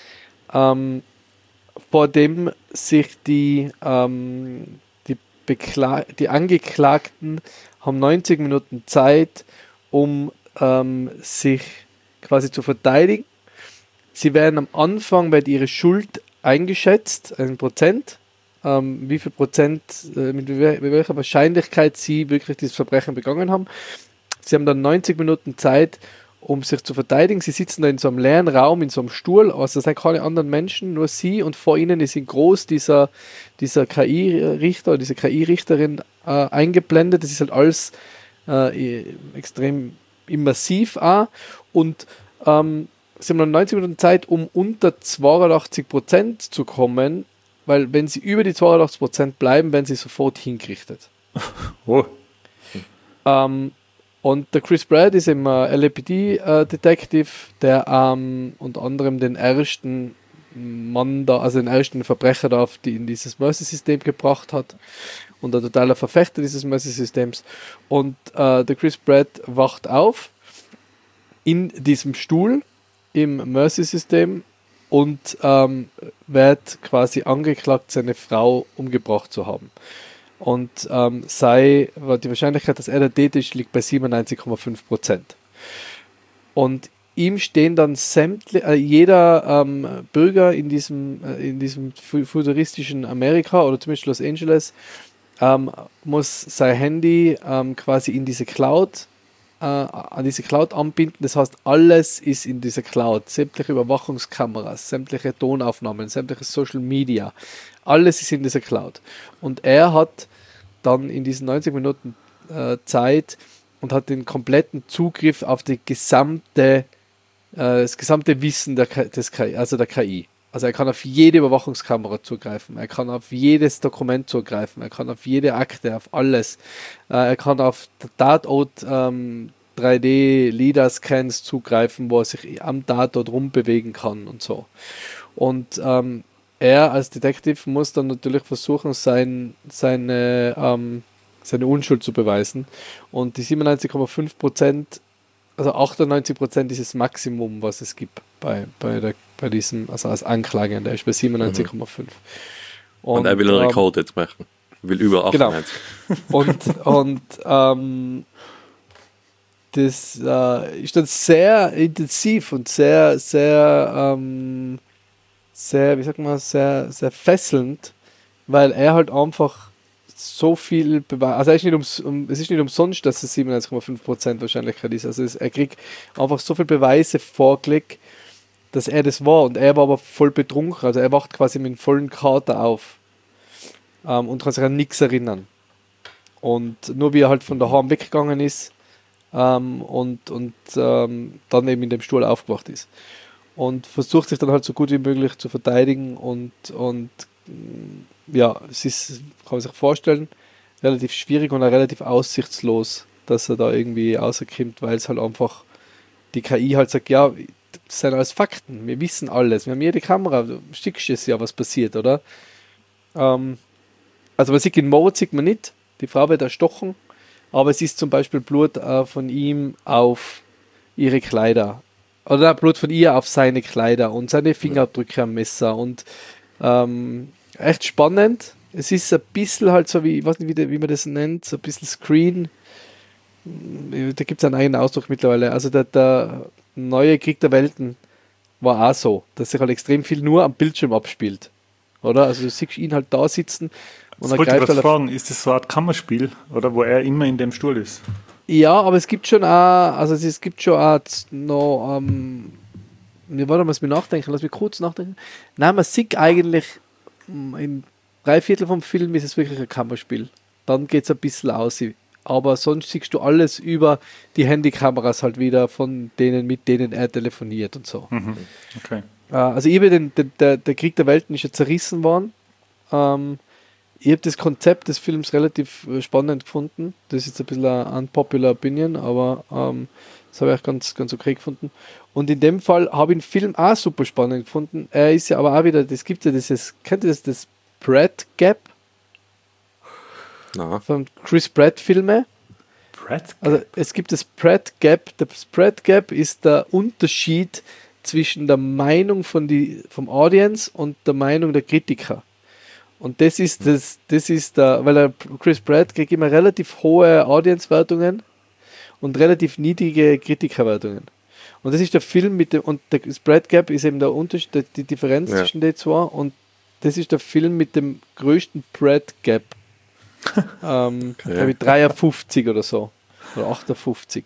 ähm, vor dem sich die, ähm, die, Bekla- die Angeklagten haben neunzig Minuten Zeit, um ähm, sich quasi zu verteidigen. Sie werden am Anfang, wird ihre Schuld eingeschätzt, ein Prozent, ähm, wie viel Prozent, äh, mit, wel- mit welcher Wahrscheinlichkeit sie wirklich dieses Verbrechen begangen haben. Sie haben dann neunzig Minuten Zeit, um sich zu verteidigen. Sie sitzen da in so einem leeren Raum, in so einem Stuhl, also es sind keine anderen Menschen, nur sie und vor ihnen ist in groß dieser, dieser K I-Richter, diese K I-Richterin äh, eingeblendet. Das ist halt alles äh, extrem immersiv auch und ähm, sie haben dann neunzig Minuten Zeit, um unter zweiundachtzig Prozent zu kommen, weil wenn sie über die zweiundachtzig Prozent bleiben, werden sie sofort hingerichtet. Oh. Ähm, und der Chris Pratt ist eben ein L A P D-Detective, der ähm, unter anderem den ersten Mann da, also den ersten Verbrecher da auf die, in dieses Mercy-System gebracht hat und ein totaler Verfechter dieses Mercy-Systems. Und äh, der Chris Pratt wacht auf in diesem Stuhl im Mercy-System und ähm, wird quasi angeklagt, seine Frau umgebracht zu haben. Und ähm, sei, die Wahrscheinlichkeit, dass er der Täter ist, liegt bei siebenundneunzig Komma fünf Prozent. Und ihm stehen dann sämtliche, äh, jeder ähm, Bürger in diesem, äh, in diesem fu- futuristischen Amerika oder zumindest Los Angeles ähm, muss sein Handy ähm, quasi in diese Cloud äh, an diese Cloud anbinden. Das heißt, alles ist in dieser Cloud. Sämtliche Überwachungskameras, sämtliche Tonaufnahmen, sämtliche Social Media, alles ist in dieser Cloud. Und er hat dann in diesen neunzig Minuten äh, Zeit und hat den kompletten Zugriff auf die gesamte, äh, das gesamte Wissen der, K- des K I, also der K I. Also er kann auf jede Überwachungskamera zugreifen, er kann auf jedes Dokument zugreifen, er kann auf jede Akte, auf alles. Äh, er kann auf Tatort ähm, drei D-LiDAR-Scans zugreifen, wo er sich am Tatort rumbewegen kann und so. Und ähm, er als Detective muss dann natürlich versuchen, sein, seine, ähm, seine Unschuld zu beweisen. Und die siebenundneunzig Komma fünf Prozent, also achtundneunzig Prozent ist das Maximum, was es gibt bei, bei, der, bei diesem, also als Anklage. Der ist bei siebenundneunzig Komma fünf. Und, und er will einen ähm, Rekord jetzt machen. Will über achtundneunzig. Genau. Und, und ähm, das äh, ist dann sehr intensiv und sehr, sehr, ähm, sehr, wie sagt man, sehr, sehr fesselnd, weil er halt einfach so viel Beweis, also er ist nicht ums, um, es ist nicht umsonst, dass es siebenundneunzig Komma fünf Prozent Wahrscheinlichkeit ist, also es, er kriegt einfach so viel Beweise vorgelegt, dass er das war und er war aber voll betrunken, also er wacht quasi mit einem vollen Kater auf ähm, und kann sich an nichts erinnern und nur wie er halt von daheim weggegangen ist ähm, und, und ähm, dann eben in dem Stuhl aufgewacht ist und versucht sich dann halt so gut wie möglich zu verteidigen und, und ja, es ist, kann man sich vorstellen, relativ schwierig und auch relativ aussichtslos, dass er da irgendwie rauskommt, weil es halt einfach die K I halt sagt, ja, das sind alles Fakten, wir wissen alles, wir haben jede Kamera, du stickst es ja, was passiert, oder? Ähm, also man sieht in Mord sieht man nicht, die Frau wird erstochen, aber es ist zum Beispiel Blut äh, von ihm auf ihre Kleider. Oder Blut von ihr auf seine Kleider und seine Fingerabdrücke am Messer und ähm, echt spannend. Es ist ein bisschen halt so wie, ich weiß nicht, wie, wie man das nennt, so ein bisschen Screen. Da gibt es einen eigenen Ausdruck mittlerweile. Also der, der neue Krieg der Welten war auch so, dass sich halt extrem viel nur am Bildschirm abspielt. Oder? Also du siehst ihn halt da sitzen und Das er wollte ich greift gerade halt fragen, ist das so eine Art Kammerspiel, oder wo er immer in dem Stuhl ist? Ja, aber es gibt schon auch, also es, es gibt schon auch noch, ähm, warte mal, lass mich nachdenken, lass mich kurz nachdenken. Nein, man sieht eigentlich mm, im drei Viertel vom Film ist es wirklich ein Kammerspiel. Dann geht es ein bisschen aus. Aber sonst siehst du alles über die Handykameras halt wieder von denen, mit denen er telefoniert und so. Mhm. Okay. Äh, also ich habe den, den, der, der Krieg der Welten ist ja zerrissen worden. Ähm, ich habe das Konzept des Films relativ äh, spannend gefunden. Das ist jetzt ein bisschen eine unpopular Opinion, aber ähm, das habe ich auch ganz, ganz okay gefunden. Und in dem Fall habe ich den Film auch super spannend gefunden. Er ist ja aber auch wieder, das gibt ja dieses, kennt ihr das, das Pratt Gap? Na. Von Chris Pratt Filme. Pratt? Also es gibt das Pratt Gap. Das Pratt Gap ist der Unterschied zwischen der Meinung von die, vom Audience und der Meinung der Kritiker. Und das ist das, das ist der, weil er, Chris Pratt kriegt immer relativ hohe Audience-Wertungen und relativ niedrige Kritikerwertungen. Und das ist der Film mit dem, und das Pratt Gap ist eben der Unterschied, die Differenz ja. zwischen den zwei, und das ist der Film mit dem größten Pratt Gap. ähm, okay. Glaube ich dreiundfünfzig oder so. Oder achtundfünfzig.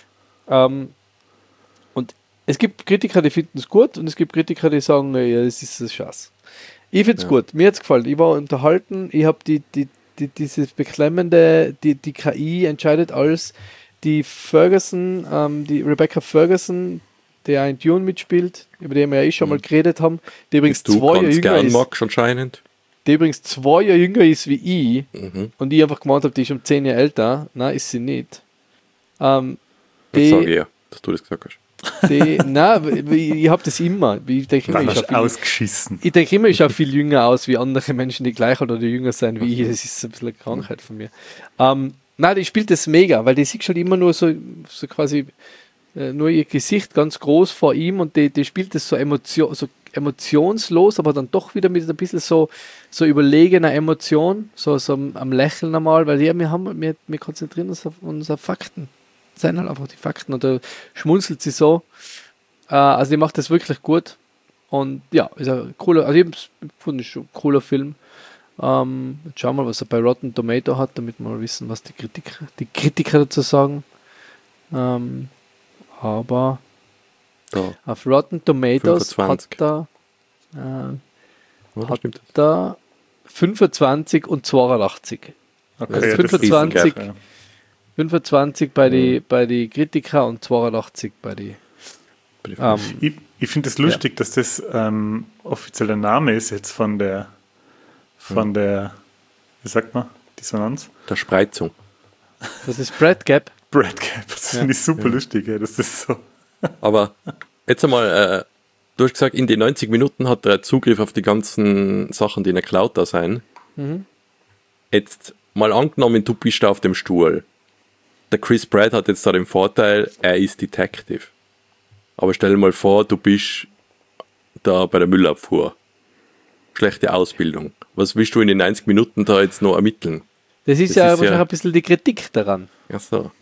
Ähm, und es gibt Kritiker, die finden es gut, und es gibt Kritiker, die sagen, ja, das ist ein Schatz. Ich finde es ja. gut, mir hat es gefallen. Ich war unterhalten, ich habe die, die, die, dieses beklemmende, die, die K I entscheidet alles. Die Ferguson, ähm, die Rebecca Ferguson, der in Dune mitspielt, über den wir ja eh schon mal geredet haben, die übrigens du zwei Jahre jünger ist. Magst, anscheinend. Die übrigens zwei Jahre jünger ist wie ich, mhm. und ich einfach gemeint habe, die ist um zehn Jahre älter. Nein, ist sie nicht. Ähm, das sage ich ja, dass du das gesagt hast. Die, nein, ich, ich habe das immer. Ich denke immer, ich schaue ausgeschissen. Ich denke immer, ich schaue viel jünger aus wie andere Menschen, die gleich oder jünger sein wie ich. Das ist ein bisschen eine Krankheit von mir. Ähm, nein, die spielt das mega, weil die sieht schon immer nur so, so quasi äh, nur ihr Gesicht ganz groß vor ihm, und die, die spielt das so, Emotion, so emotionslos, aber dann doch wieder mit ein bisschen so, so überlegener Emotion, so, so am, am Lächeln einmal, weil ja, wir, haben, wir, wir konzentrieren uns auf unsere Fakten. Das sind halt einfach die Fakten, und da schmunzelt sie so. Äh, also die macht das wirklich gut, und ja, ist ein cooler, also ich finde es schon ein cooler Film. Ähm, jetzt schauen wir mal, was er bei Rotten Tomato hat, damit wir mal wissen, was die Kritiker, die Kritiker dazu sagen. Ähm, aber da. Auf Rotten Tomatoes fünfundzwanzig. Hat er, äh, hat stimmt das? er fünfundzwanzig und zweiundachtzig. Okay, also ja, fünfundzwanzig, ja. fünfundzwanzig bei die bei die Kritiker und zweiundachtzig bei die. Ähm, ich ich finde es lustig, ja. dass das ähm, offizieller Name ist jetzt von der von hm. der, wie sagt man, Dissonanz? Der Spreizung. Das ist Pratt Gap. Pratt Gap, das ja. finde ich super ja. lustig, ja, das ist so. Aber jetzt einmal, äh, du hast gesagt, in den neunzig Minuten hat er Zugriff auf die ganzen Sachen, die in der Cloud da sein. Mhm. Jetzt mal angenommen, du bist da auf dem Stuhl. Der Chris Pratt hat jetzt da den Vorteil, er ist Detective. Aber stell dir mal vor, du bist da bei der Müllabfuhr. Schlechte Ausbildung. Was willst du in den neunzig Minuten da jetzt noch ermitteln? Das ist das ja ist wahrscheinlich ja, ein bisschen die Kritik daran. Ach so.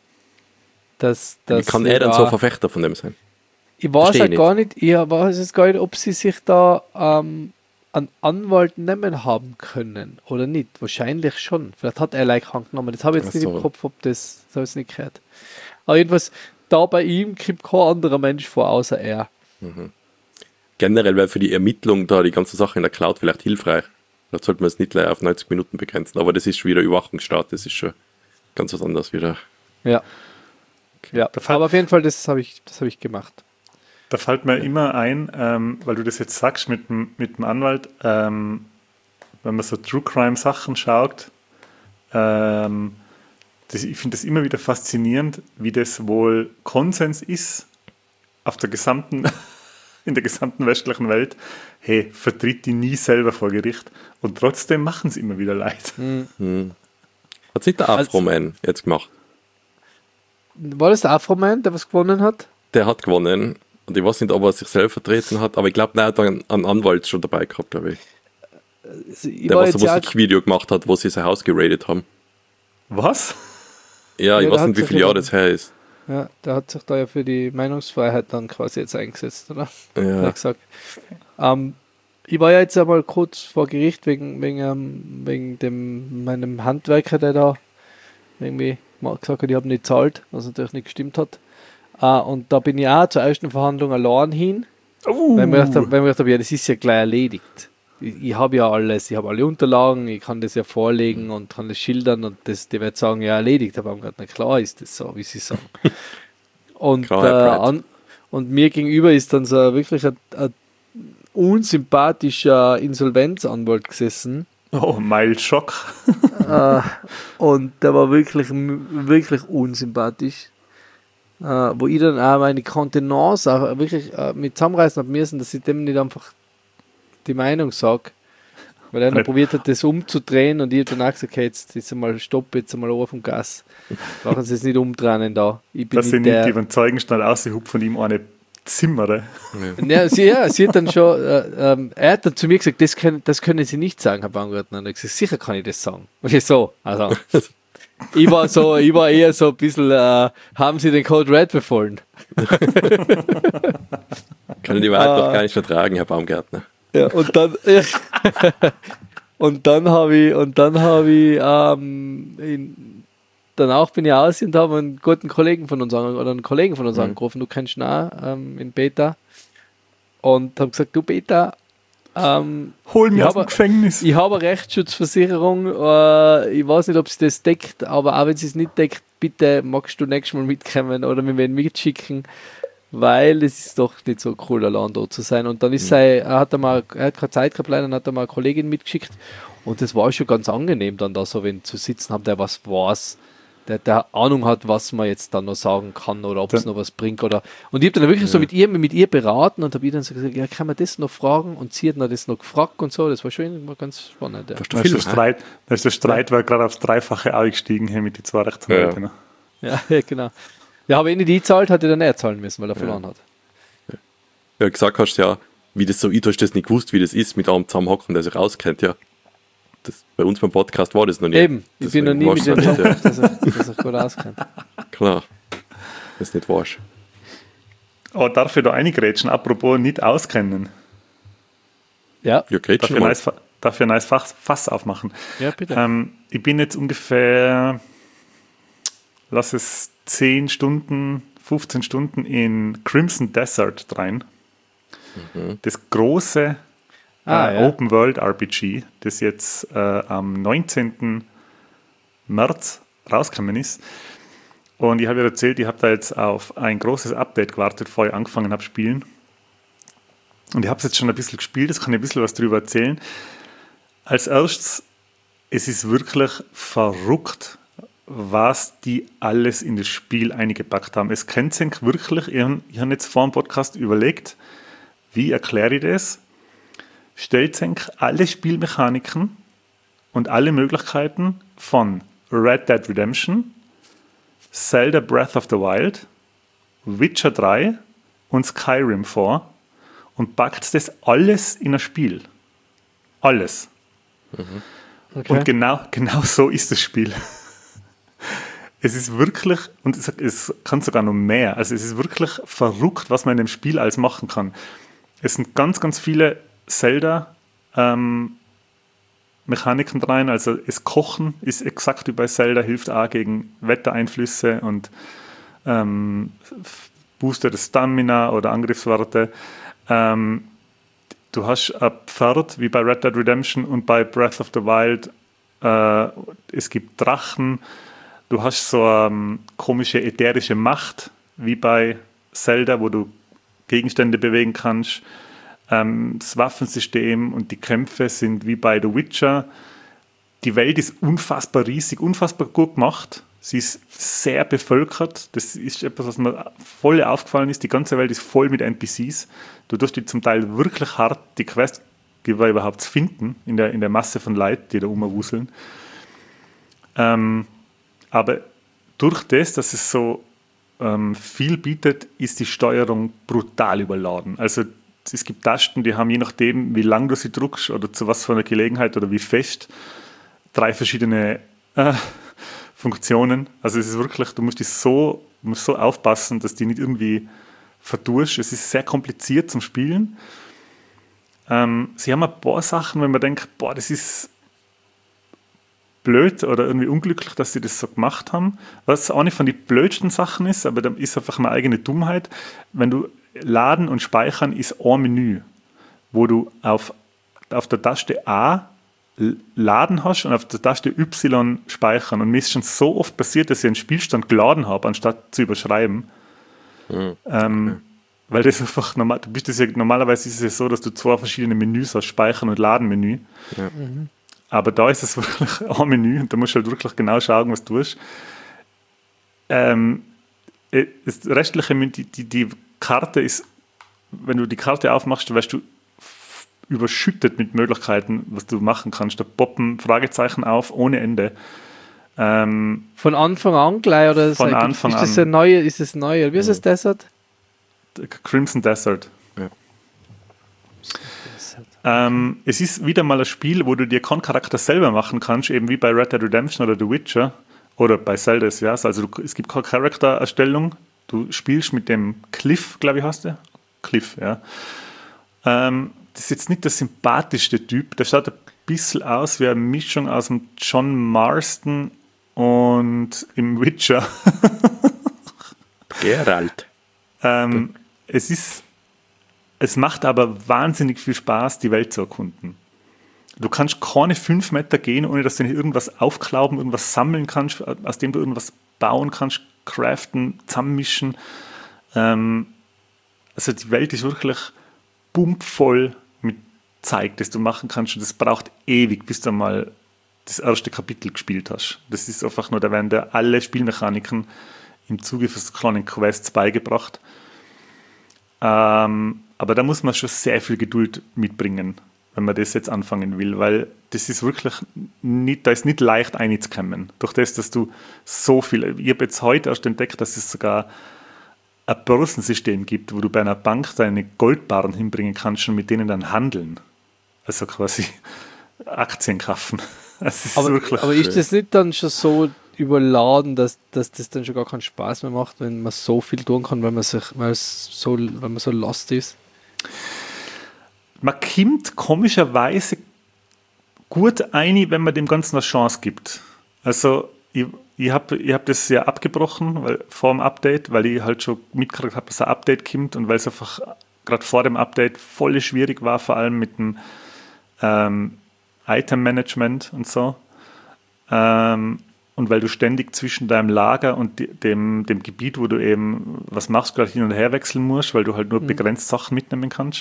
Dass, dass Wie kann er dann so Verfechter von dem sein? Ich weiß halt gar nicht, ich weiß es gar nicht, ob sie sich da ähm, einen Anwalt nehmen haben können oder nicht. Wahrscheinlich schon. Vielleicht hat er like Hand genommen. Das habe ich jetzt Ach nicht so. im Kopf, ob das, das habe ich jetzt nicht gehört. Aber jedenfalls, da bei ihm kommt kein anderer Mensch vor, außer er. Mhm. Generell wäre für die Ermittlung da die ganze Sache in der Cloud vielleicht hilfreich. Vielleicht sollte man es nicht gleich auf neunzig Minuten begrenzen. Aber das ist schon wieder Überwachungsstaat. Das ist schon ganz was anderes wieder. Ja. Ja, aber auf jeden Fall, das habe ich, das habe ich gemacht. Da fällt mir immer ein, ähm, weil du das jetzt sagst mit dem, mit dem Anwalt, ähm, wenn man so True Crime Sachen schaut, ähm, das, ich finde das immer wieder faszinierend, wie das wohl Konsens ist auf der gesamten, in der gesamten westlichen Welt. Hey, vertritt die nie selber vor Gericht, und trotzdem machen es immer wieder Leid. Mhm. Hm. Hat sich der Afro-Man jetzt gemacht? War das der Afro-Man, der was gewonnen hat? Der hat gewonnen. Und ich weiß nicht, ob er sich selbst vertreten hat, aber ich glaube, er hat einen, einen Anwalt schon dabei gehabt, glaube ich. Also, ich der, war was ein jetzt ja Musikvideo gemacht hat, wo sie sein Haus geradet haben. Was? Ja, ich Ja, weiß der nicht, wie hat viele sich Jahre ja- das her ist. Ja, der hat sich da ja für die Meinungsfreiheit dann quasi jetzt eingesetzt, oder? Hat er Ja, gesagt. Ähm, ich war ja jetzt einmal kurz vor Gericht wegen, wegen, ähm, wegen dem, meinem Handwerker, der da irgendwie mal gesagt hat, ich habe nicht gezahlt, was natürlich nicht gestimmt hat. Äh, und da bin ich auch zur ersten Verhandlung allein hin, Uh. weil ich mir gedacht habe, weil ich mir gedacht habe, ja, das ist ja gleich erledigt. ich, ich habe ja alles, ich habe alle Unterlagen, ich kann das ja vorlegen und kann das schildern und das, die wird sagen, ja, erledigt, aber gerade nicht klar ist das so, wie sie sagen. Und, äh, an, und mir gegenüber ist dann so wirklich ein, ein unsympathischer Insolvenzanwalt gesessen. Oh, mild Schock. äh, und der war wirklich, wirklich unsympathisch. Äh, wo ich dann auch meine Kontenance auch wirklich äh, mit zusammenreißen habe müssen, dass ich dem nicht einfach die Meinung sage. Weil er dann probiert hat, das umzudrehen und ich habe dann auch gesagt, okay, jetzt ist einmal Stopp, jetzt einmal auf vom Gas. Brauchen Sie es nicht umdrehen da. Ich bin dass sie nicht nicht der, über den Zeugenstand aushupft von ihm eine Zimmere. Ja, sie, ja, sie hat dann schon, äh, ähm, er hat dann zu mir gesagt, das können, das können Sie nicht sagen, Herr Baumgartner. Und ich gesagt, sicher kann ich das sagen. Und ich so, also, ich war so, ich war eher so ein bisschen, äh, haben Sie den Code Red befolgen? Können die Wahrheit doch gar nicht vertragen, Herr Baumgärtner. Ja, und dann, ja, und dann habe ich, und dann habe ich, ähm, in, danach bin ich aus und habe einen guten Kollegen von uns an, oder einen Kollegen von uns mhm. angerufen, du kennst ihn auch, ähm, in Beta, und habe gesagt, du Beta, ähm, hol mich aus habe, dem Gefängnis. Ich habe eine Rechtsschutzversicherung, äh, ich weiß nicht, ob es das deckt, aber auch wenn es es nicht deckt, bitte magst du nächstes Mal mitkommen oder wir werden mitschicken, weil es ist doch nicht so cool, allein dort zu sein. Und dann ist mhm. er, er hat einmal, er hat keine Zeit gehabt, dann hat er mal eine Kollegin mitgeschickt und das war schon ganz angenehm dann da so, wenn zu sitzen haben, der was weiß, der, der Ahnung hat, was man jetzt dann noch sagen kann oder ob es noch was bringt. Oder und ich habe dann wirklich ja. so mit ihr, mit ihr beraten und habe ich dann so gesagt, ja, kann man das noch fragen? Und sie hat noch das noch gefragt und so, das war schon immer ganz spannend. Ja. Da ist der Streit, da ist der Streit ja. war gerade aufs Dreifache eingestiegen hier mit den zwei Rechtsanwälten. Ja. Ja, ja, genau. Ja, aber wenn ich die zahlt, hat er dann er zahlen müssen, weil er ja. verloren hat. Ja, ja gesagt hast ja, wie das so ist, du hast das nicht gewusst, wie das ist, mit einem zusammenhocken, der sich auskennt, ja. Das, bei uns beim Podcast war das noch nie. Eben, ich bin noch nie mit dem Job, ja. dass er sich gut auskennt. Klar, das nicht warst. Oh, darf ich da eingrätschen, apropos nicht auskennen? Ja. Ja, darf, ich nice, darf ich ein nice Fass, Fass aufmachen? Ja, bitte. Ähm, ich bin jetzt ungefähr, lass es zehn Stunden, fünfzehn Stunden in Crimson Desert rein. Mhm. Das große Ah, äh, ja. Open World R P G, das jetzt äh, am neunzehnten März rausgekommen ist. Und ich habe ja erzählt, ich habe da jetzt auf ein großes Update gewartet, bevor ich angefangen habe zu spielen. Und ich habe es jetzt schon ein bisschen gespielt, jetzt kann ich ein bisschen was darüber erzählen. Als erstes, es ist wirklich verrückt, was die alles in das Spiel eingepackt haben. Es kennt sich wirklich, ich habe jetzt vor dem Podcast überlegt, wie erkläre ich das? Stellt sich alle Spielmechaniken und alle Möglichkeiten von Red Dead Redemption, Zelda Breath of the Wild, Witcher drei und Skyrim vor und packt das alles in ein Spiel. Alles. Mhm. Okay. Und genau, genau so ist das Spiel. Es ist wirklich, und es, es kann sogar noch mehr, also es ist wirklich verrückt, was man in dem Spiel alles machen kann. Es sind ganz, ganz viele Zelda ähm, Mechaniken rein, also das Kochen ist exakt wie bei Zelda, hilft auch gegen Wettereinflüsse und ähm, boostet das Stamina oder Angriffswerte. Ähm, du hast ein Pferd wie bei Red Dead Redemption und bei Breath of the Wild. Äh, es gibt Drachen. Du hast so eine komische ätherische Macht wie bei Zelda, wo du Gegenstände bewegen kannst. Ähm, das Waffensystem und die Kämpfe sind wie bei The Witcher. Die Welt ist unfassbar riesig, unfassbar gut gemacht. Sie ist sehr bevölkert. Das ist etwas, was mir voll aufgefallen ist. Die ganze Welt ist voll mit N P Cs. Du tust die zum Teil wirklich hart, die Questgeber überhaupt zu finden, in der, in der Masse von Leuten, die da rumwuseln. Ähm, aber durch das, dass es so ähm, viel bietet, ist die Steuerung brutal überladen. Also es gibt Tasten, die haben je nachdem, wie lang du sie drückst oder zu was für einer Gelegenheit oder wie fest, drei verschiedene äh, Funktionen. Also es ist wirklich, du musst, die so, du musst so aufpassen, dass die nicht irgendwie verdurst. Es ist sehr kompliziert zum Spielen. Ähm, sie haben ein paar Sachen, wenn man denkt, boah, das ist blöd oder irgendwie unglücklich, dass sie das so gemacht haben. Was auch nicht von den blödsten Sachen ist, aber da ist einfach meine eigene Dummheit. Wenn du Laden und Speichern ist ein Menü, wo du auf auf der Taste A laden hast und auf der Taste Y speichern. Und mir ist schon so oft passiert, dass ich einen Spielstand geladen habe, anstatt zu überschreiben. Mhm. Ähm, okay. Weil das einfach normal, du bist das ja, normalerweise ist es ja so, dass du zwei verschiedene Menüs hast, Speichern und Ladenmenü. Ja. Mhm. Aber da ist es wirklich ein Menü und da musst du halt wirklich genau schauen, was du tust. Ähm, das restliche, die, die, die Karte ist, wenn du die Karte aufmachst, weißt du, überschüttet mit Möglichkeiten, was du machen kannst. Da poppen Fragezeichen auf ohne Ende. Ähm, von Anfang an gleich? Oder von das, Anfang ist das ein neue, ist das neu? Wie ist das Desert? Crimson Desert. Ja. Ähm, es ist wieder mal ein Spiel, wo du dir keinen Charakter selber machen kannst, eben wie bei Red Dead Redemption oder The Witcher oder bei Zelda, ja. Also du, es gibt keine Charaktererstellung. Du spielst mit dem Cliff, glaube ich, heißt der? Cliff, ja. Ähm, das ist jetzt nicht der sympathischste Typ. Der schaut ein bisschen aus wie eine Mischung aus dem John Marston und im Witcher. Geralt. ähm, es ist, es macht aber wahnsinnig viel Spaß, die Welt zu erkunden. Du kannst keine fünf Meter gehen, ohne dass du nicht irgendwas aufklauben, irgendwas sammeln kannst, aus dem du irgendwas bauen kannst, craften, zusammenmischen. Ähm, also die Welt ist wirklich pumpvoll mit Zeug, das du machen kannst, und das braucht ewig, bis du mal das erste Kapitel gespielt hast. Das ist einfach nur, da werden dir alle Spielmechaniken im Zuge von so kleinen Quests beigebracht. Ähm, aber da muss man schon sehr viel Geduld mitbringen, wenn man das jetzt anfangen will, weil das ist wirklich nicht, da ist nicht leicht einzukommen. Durch das, dass du so viel, ich habe jetzt heute erst entdeckt, dass es sogar ein Börsensystem gibt, wo du bei einer Bank deine Goldbarren hinbringen kannst und mit denen dann handeln. Also quasi Aktien kaufen. Das ist aber, wirklich aber ist das nicht dann schon so überladen, dass, dass das dann schon gar keinen Spaß mehr macht, wenn man so viel tun kann, weil man sich, weil es so, wenn man so lost ist? Man kommt komischerweise gut ein, wenn man dem Ganzen eine Chance gibt. Also ich, ich habe ich hab das ja abgebrochen weil, vor dem Update, weil ich halt schon mitgekriegt habe, dass ein Update kommt und weil es einfach gerade vor dem Update voll schwierig war, vor allem mit dem ähm, Item-Management und so. Ähm, und weil du ständig zwischen deinem Lager und die, dem, dem Gebiet, wo du eben was machst, gerade hin und her wechseln musst, weil du halt nur mhm. begrenzt Sachen mitnehmen kannst.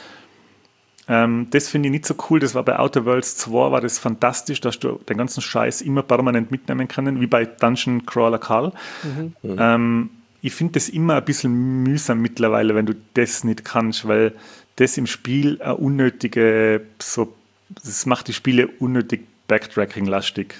Ähm, das finde ich nicht so cool. Das war bei Outer Worlds zwei, war das fantastisch, dass du den ganzen Scheiß immer permanent mitnehmen können, wie bei Dungeon Crawler Carl. Mhm. Ähm, ich finde das immer ein bisschen mühsam mittlerweile, wenn du das nicht kannst, weil das im Spiel eine unnötige, so, das macht die Spiele unnötig Backtracking-lastig.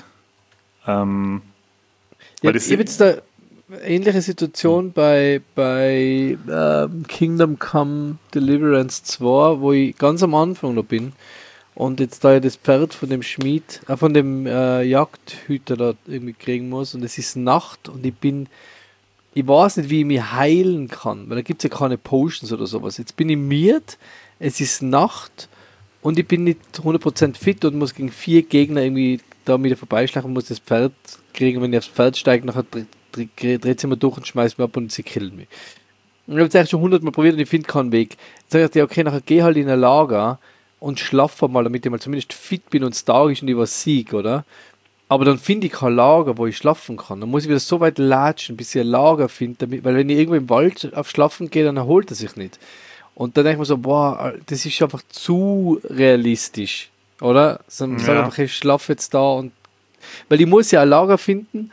Ähm, ja, ich habe jetzt da ähnliche Situation bei, bei ähm, Kingdom Come Deliverance zwei, wo ich ganz am Anfang noch bin und jetzt da ja das Pferd von dem Schmied, äh, von dem äh, Jagdhüter da irgendwie kriegen muss und es ist Nacht und ich bin, ich weiß nicht, wie ich mich heilen kann, weil da gibt es ja keine Potions oder sowas. Jetzt bin ich miert, es ist Nacht und ich bin nicht hundert Prozent fit und muss gegen vier Gegner irgendwie da wieder vorbeischlagen und muss das Pferd kriegen. Wenn ich aufs Pferd steige, nachher dreht sie mir durch und schmeißt mich ab und sie killen mich. Und ich habe es eigentlich schon hundertmal probiert und ich finde keinen Weg. Jetzt sage ich, ja, okay, nachher geh halt in ein Lager und schlafe mal, damit ich mal zumindest fit bin und stark ist und ich was sieg, oder? Aber dann finde ich kein Lager, wo ich schlafen kann. Dann muss ich wieder so weit latschen, bis ich ein Lager finde, damit, weil wenn ich irgendwo im Wald auf Schlafen gehe, dann erholt er sich nicht. Und dann denke ich mir so, boah, das ist einfach zu realistisch, oder? Sondern ja. Sag einfach, ich schlafe jetzt da und weil ich muss ja ein Lager finden,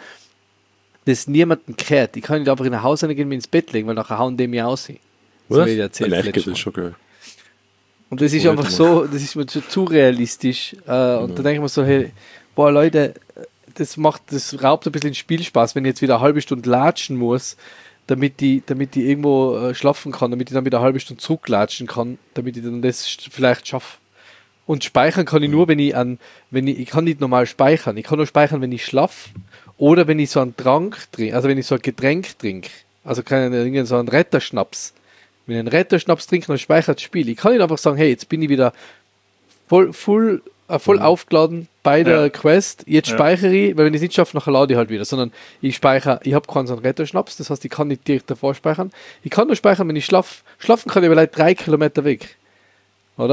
das niemanden kehrt. Ich kann nicht einfach in ein Haus reingehen und ins Bett legen, weil nachher hauen die mich aus. Was? So erzählt, das ist schon geil. Und das ist einfach so, das ist mir zu, zu realistisch. Äh, und mhm. da denke ich mir so, hey, boah Leute, das macht, das raubt ein bisschen Spielspaß, wenn ich jetzt wieder eine halbe Stunde latschen muss, damit ich, damit ich irgendwo äh, schlafen kann, damit ich dann wieder eine halbe Stunde zurücklatschen kann, damit ich dann das vielleicht schaffe. Und speichern kann ich nur, wenn ich an, wenn ich, ich kann nicht normal speichern. Ich kann nur speichern, wenn ich schlafe oder wenn ich so einen Trank trinke, also wenn ich so ein Getränk trinke. Also kann so einen Retterschnaps. Wenn ich einen Retterschnaps trinke, dann speichert das Spiel. Ich kann nicht einfach sagen, hey, jetzt bin ich wieder voll, voll, äh, voll mhm. aufgeladen bei der ja. Quest. Jetzt ja. speichere ich, weil wenn ich es nicht schaffe, nachher lade ich halt wieder. Sondern ich speichere, ich habe keinen so einen Retterschnaps, das heißt, ich kann nicht direkt davor speichern. Ich kann nur speichern, wenn ich schlafe. Schlafen kann ich vielleicht drei Kilometer weg. Oder?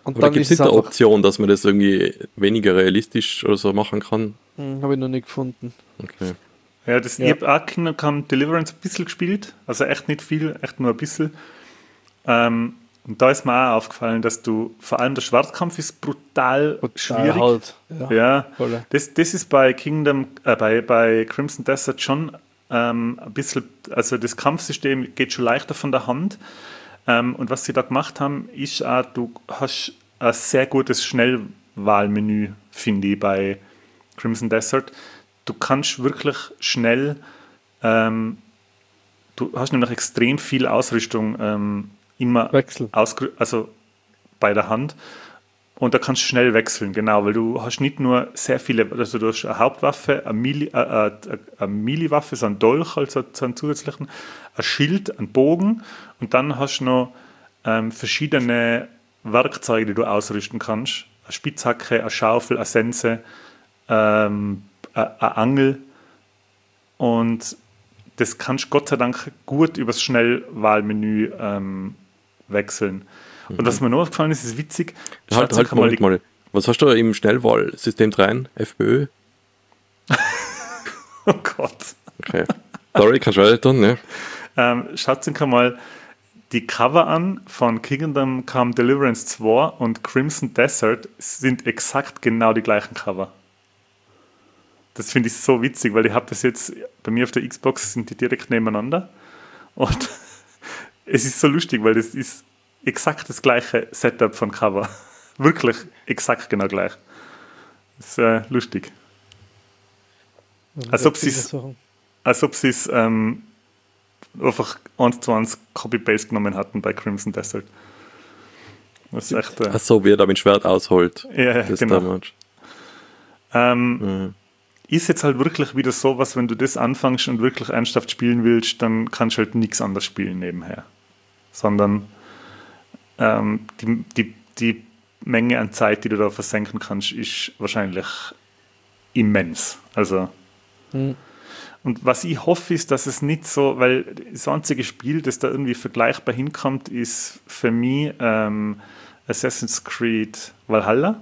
Und Aber da dann gibt es ist es nicht eine einfach, Option, dass man das irgendwie weniger realistisch oder so machen kann. hm, habe ich noch nicht gefunden. Okay. Ja, das, Ja. ich habe auch Kingdom Come Deliverance ein bisschen gespielt, also echt nicht viel, echt nur ein bisschen. Ähm, und da ist mir auch aufgefallen, dass du, vor allem der Schwarzkampf ist brutal, Total schwierig. Halt. Ja. Ja, Voll. das, das ist bei Kingdom, äh, bei, bei Crimson Desert schon ähm, ein bisschen, also das Kampfsystem geht schon leichter von der Hand. Ähm, und was sie da gemacht haben, ist auch, du hast ein sehr gutes Schnellwahlmenü, finde ich, bei Crimson Desert. Du kannst wirklich schnell, ähm, du hast nämlich extrem viel Ausrüstung ähm, immer Wechseln. ausgerü- also bei der Hand. Und da kannst du schnell wechseln, genau, weil du hast nicht nur sehr viele, also du hast eine Hauptwaffe, eine Melee, äh, äh, eine Melee-Waffe, so ein Dolch, also so einen zusätzlichen, ein Schild, einen Bogen und dann hast du noch ähm, verschiedene Werkzeuge, die du ausrüsten kannst. Eine Spitzhacke, eine Schaufel, eine Sense, ähm, eine, eine Angel und das kannst du Gott sei Dank gut übers Schnellwahlmenü ähm, wechseln. Und was mir noch aufgefallen ist, ist witzig. Halt, Schaut halt, euch mal Moment die- mal. Was hast du im Schnellwahlsystem drin? FPÖ? Oh Gott. Okay. Sorry, kannst du weiter tun, ne? Ähm, schaut euch mal die Cover an von Kingdom Come Deliverance zwei und Crimson Desert sind exakt genau die gleichen Cover. Das finde ich so witzig, weil ich habe das jetzt, bei mir auf der Xbox sind die direkt nebeneinander und es ist so lustig, weil das ist exakt das gleiche Setup von Cover. Wirklich exakt genau gleich. Das ist äh, lustig. Als ob sie es Sachen. als ob sie es ähm, einfach eins zu eins Copy-Paste genommen hatten bei Crimson Desert. Das ist echt. Äh, Achso, wie er da mit Schwert ausholt. ja, ja, Das genau. damals. Ähm, Mhm. Ist jetzt halt wirklich wieder so, was, wenn du das anfängst und wirklich ernsthaft spielen willst, dann kannst du halt nichts anderes spielen nebenher. Sondern ähm, die, die, die Menge an Zeit, die du da versenken kannst, ist wahrscheinlich immens. Also. Hm. Und was ich hoffe, ist, dass es nicht so, weil das einzige Spiel, das da irgendwie vergleichbar hinkommt, ist für mich ähm, Assassin's Creed Valhalla.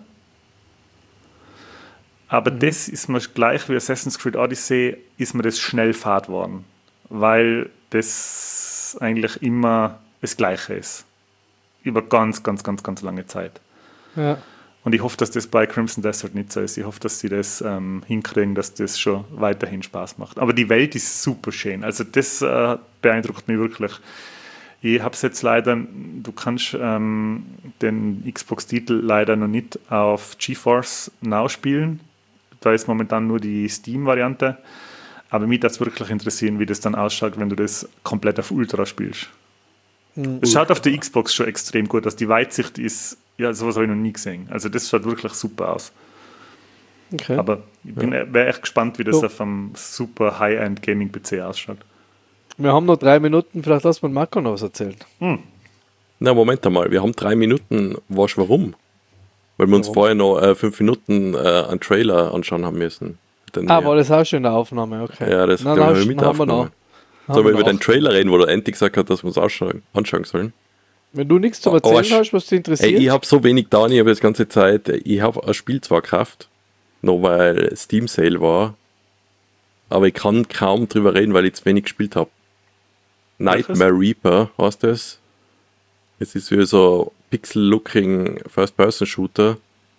Aber mhm. das ist mir gleich wie Assassin's Creed Odyssey, ist mir das schnell fad worden. Weil das eigentlich immer das Gleiche ist. Über ganz, ganz, ganz, ganz lange Zeit. Ja. Und ich hoffe, dass das bei Crimson Desert nicht so ist. Ich hoffe, dass sie das ähm, hinkriegen, dass das schon weiterhin Spaß macht. Aber die Welt ist super schön. Also das äh, beeindruckt mich wirklich. Ich habe es jetzt leider, du kannst ähm, den Xbox-Titel leider noch nicht auf GeForce Now spielen. Da ist momentan nur die Steam-Variante. Aber mich würde es wirklich interessieren, wie das dann ausschaut, wenn du das komplett auf Ultra spielst. Mhm. Es schaut auf der Xbox schon extrem gut aus. Die Weitsicht ist, ja, sowas habe ich noch nie gesehen. Also das schaut wirklich super aus. Okay. Aber ich bin ja. wäre echt gespannt, wie das So. auf einem super High-End Gaming-P C ausschaut. Wir haben noch drei Minuten, vielleicht lassen wir Marco noch was erzählen. Hm. Na, Moment einmal, wir haben drei Minuten. Weißt du warum? Weil wir uns Warum? vorher noch äh, fünf Minuten äh, einen Trailer anschauen haben müssen. Dann Ah, wir- war das auch schon eine Aufnahme? Okay. Ja, das Nein, glaub ich, nein, haben wir mit haben wir noch. aufgenommen. Haben Sollen wir wir über noch. den Trailer reden, wo der Andy gesagt hat, dass wir uns anschauen, anschauen sollen? Wenn du nichts zum Oh, Erzählen sch- hast, was dich interessiert. Ey, ich habe so wenig da, ich habe jetzt die ganze Zeit, ich habe ein Spiel zwar gekauft, noch weil Steam Sale war, aber ich kann kaum drüber reden, weil ich zu wenig gespielt habe. Nightmare Reaper heißt das. Es ist wie so Pixel-Looking First-Person-Shooter,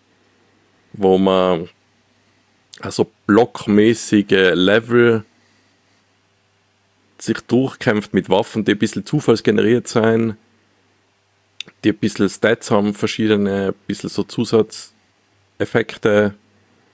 wo man also blockmäßige Level sich durchkämpft mit Waffen, die ein bisschen zufallsgeneriert sein, die ein bisschen Stats haben, verschiedene, ein bisschen so Zusatzeffekte.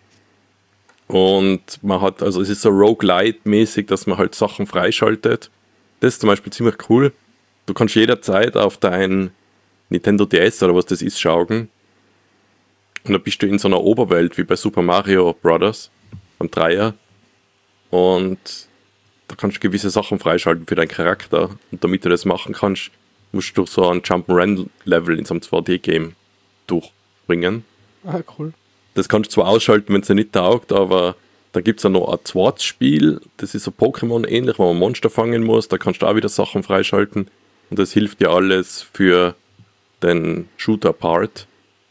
Und man hat, also es ist so Roguelite-mäßig, dass man halt Sachen freischaltet. Das ist zum Beispiel ziemlich cool. Du kannst jederzeit auf dein Nintendo D S oder was das ist schauen. Und dann bist du in so einer Oberwelt wie bei Super Mario Bros. Am Dreier. Und da kannst du gewisse Sachen freischalten für deinen Charakter. Und damit du das machen kannst, musst du durch so ein Jump'n'Run-Level in so einem zwei D-Game durchbringen. Ah, cool. Das kannst du zwar ausschalten, wenn es dir nicht taugt, aber da gibt es ja noch ein zweites Spiel, das ist so Pokémon ähnlich, wo man Monster fangen muss, da kannst du auch wieder Sachen freischalten und das hilft dir alles für den Shooter-Part.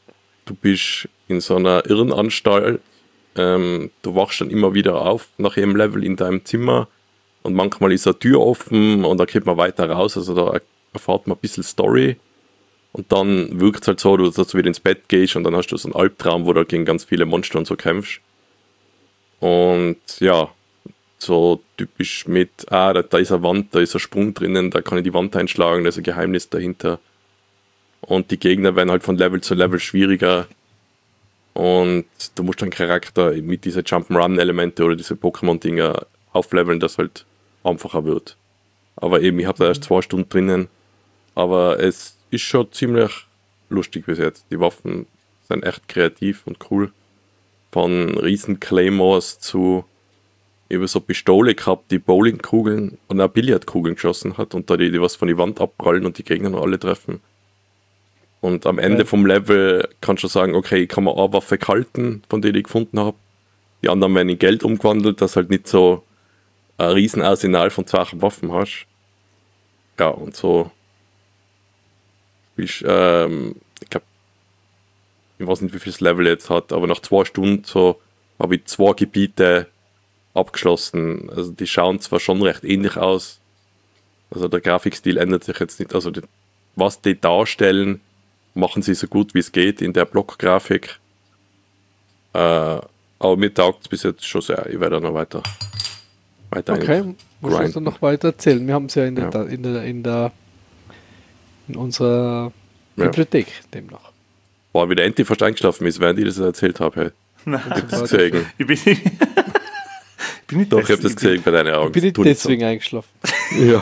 du bist in so einer Irrenanstalt, ähm, du wachst dann immer wieder auf nach jedem Level in deinem Zimmer und manchmal ist eine Tür offen und da geht man weiter raus, also da erfahrt man ein bisschen Story und dann wirkt es halt so, dass du wieder ins Bett gehst und dann hast du so einen Albtraum, wo du gegen ganz viele Monster und so kämpfst. Und ja, so typisch mit, ah, da, da ist eine Wand, da ist ein Sprung drinnen, da kann ich die Wand einschlagen, da ist ein Geheimnis dahinter. Und die Gegner werden halt von Level zu Level schwieriger. Und du musst deinen Charakter mit diesen Jump'n'Run-Elemente oder diese Pokémon-Dinger aufleveln, dass halt einfacher wird. Aber eben, ich habe da erst zwei Stunden drinnen. Aber es ist schon ziemlich lustig bis jetzt. Die Waffen sind echt kreativ und cool. Von riesen Claymores zu eben so Pistole gehabt, die Bowlingkugeln und auch Billardkugeln geschossen hat und da die, die was von die Wand abprallen und die Gegner noch alle treffen. Und am Ende vom Level kannst du sagen, okay, ich kann mir eine Waffe halten, von denen ich gefunden habe. Die anderen werden in Geld umgewandelt, dass halt nicht so ein riesen Arsenal von zwei Waffen hast. Ja, und so spielst, ähm, ich glaube, ich weiß nicht, wie viel das Level jetzt hat, aber nach zwei Stunden so habe ich zwei Gebiete abgeschlossen. Also die schauen zwar schon recht ähnlich aus, also der Grafikstil ändert sich jetzt nicht, also die, was die darstellen, machen sie so gut wie es geht in der Blockgrafik. Äh, aber mir taugt es bis jetzt schon sehr. Ich werde noch weiter. weiter okay, muss ich dann noch weiter erzählen. Wir haben es ja in der, ja. in der, in der in unserer Bibliothek ja. demnach. Boah, wie der Enti fast eingeschlafen ist, während ich das erzählt habe. Hey. Nein, ich habe das gesehen. Ich bin nicht, ich bin nicht Doch, ich habe das gesehen bei deinen Augen. Ich bin nicht deswegen so. eingeschlafen. Ja.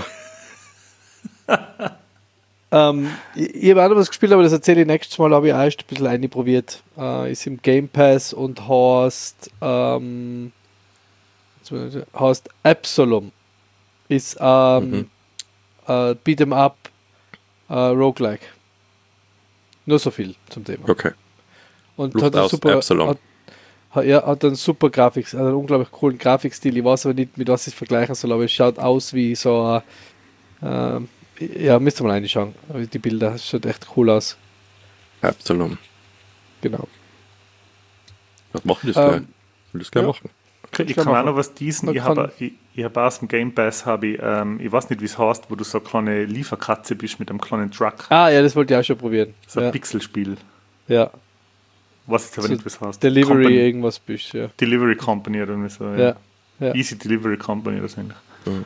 Ähm, ich, ich habe auch noch was gespielt, aber das erzähle ich nächstes Mal, habe ich auch erst ein bisschen einprobiert. Äh, ist im Game Pass und heißt, ähm, heißt Absalom. Ist ähm, mhm. äh, Beat'em Up äh, Roguelike. Nur so viel zum Thema. Okay. Und Luft hat, einen super, hat, hat, ja, hat einen super Grafik, also einen unglaublich coolen Grafikstil. Ich weiß aber nicht, mit was ich es vergleichen soll, aber es schaut aus wie so ein äh, ja, müsst ihr mal reinschauen. Die Bilder, das schaut echt cool aus. Absalom. Genau. Was machen das gleich? Ähm, ich will das gleich ja. machen. Okay, ich kann auch noch was diesen. Ich habe ich, ich hab aus dem Game Pass, habe ich, ähm, ich weiß nicht, wie es heißt, wo du so eine kleine Lieferkatze bist mit einem kleinen Truck. Ah, ja, das wollte ich auch schon probieren. So ein ja. Pixelspiel. Ja. Was jetzt aber so nicht, wie es heißt. Delivery Company, irgendwas bist, ja. Delivery Company oder so. Ja. Ja. Ja. Easy Delivery Company oder so ähnlich. Mhm.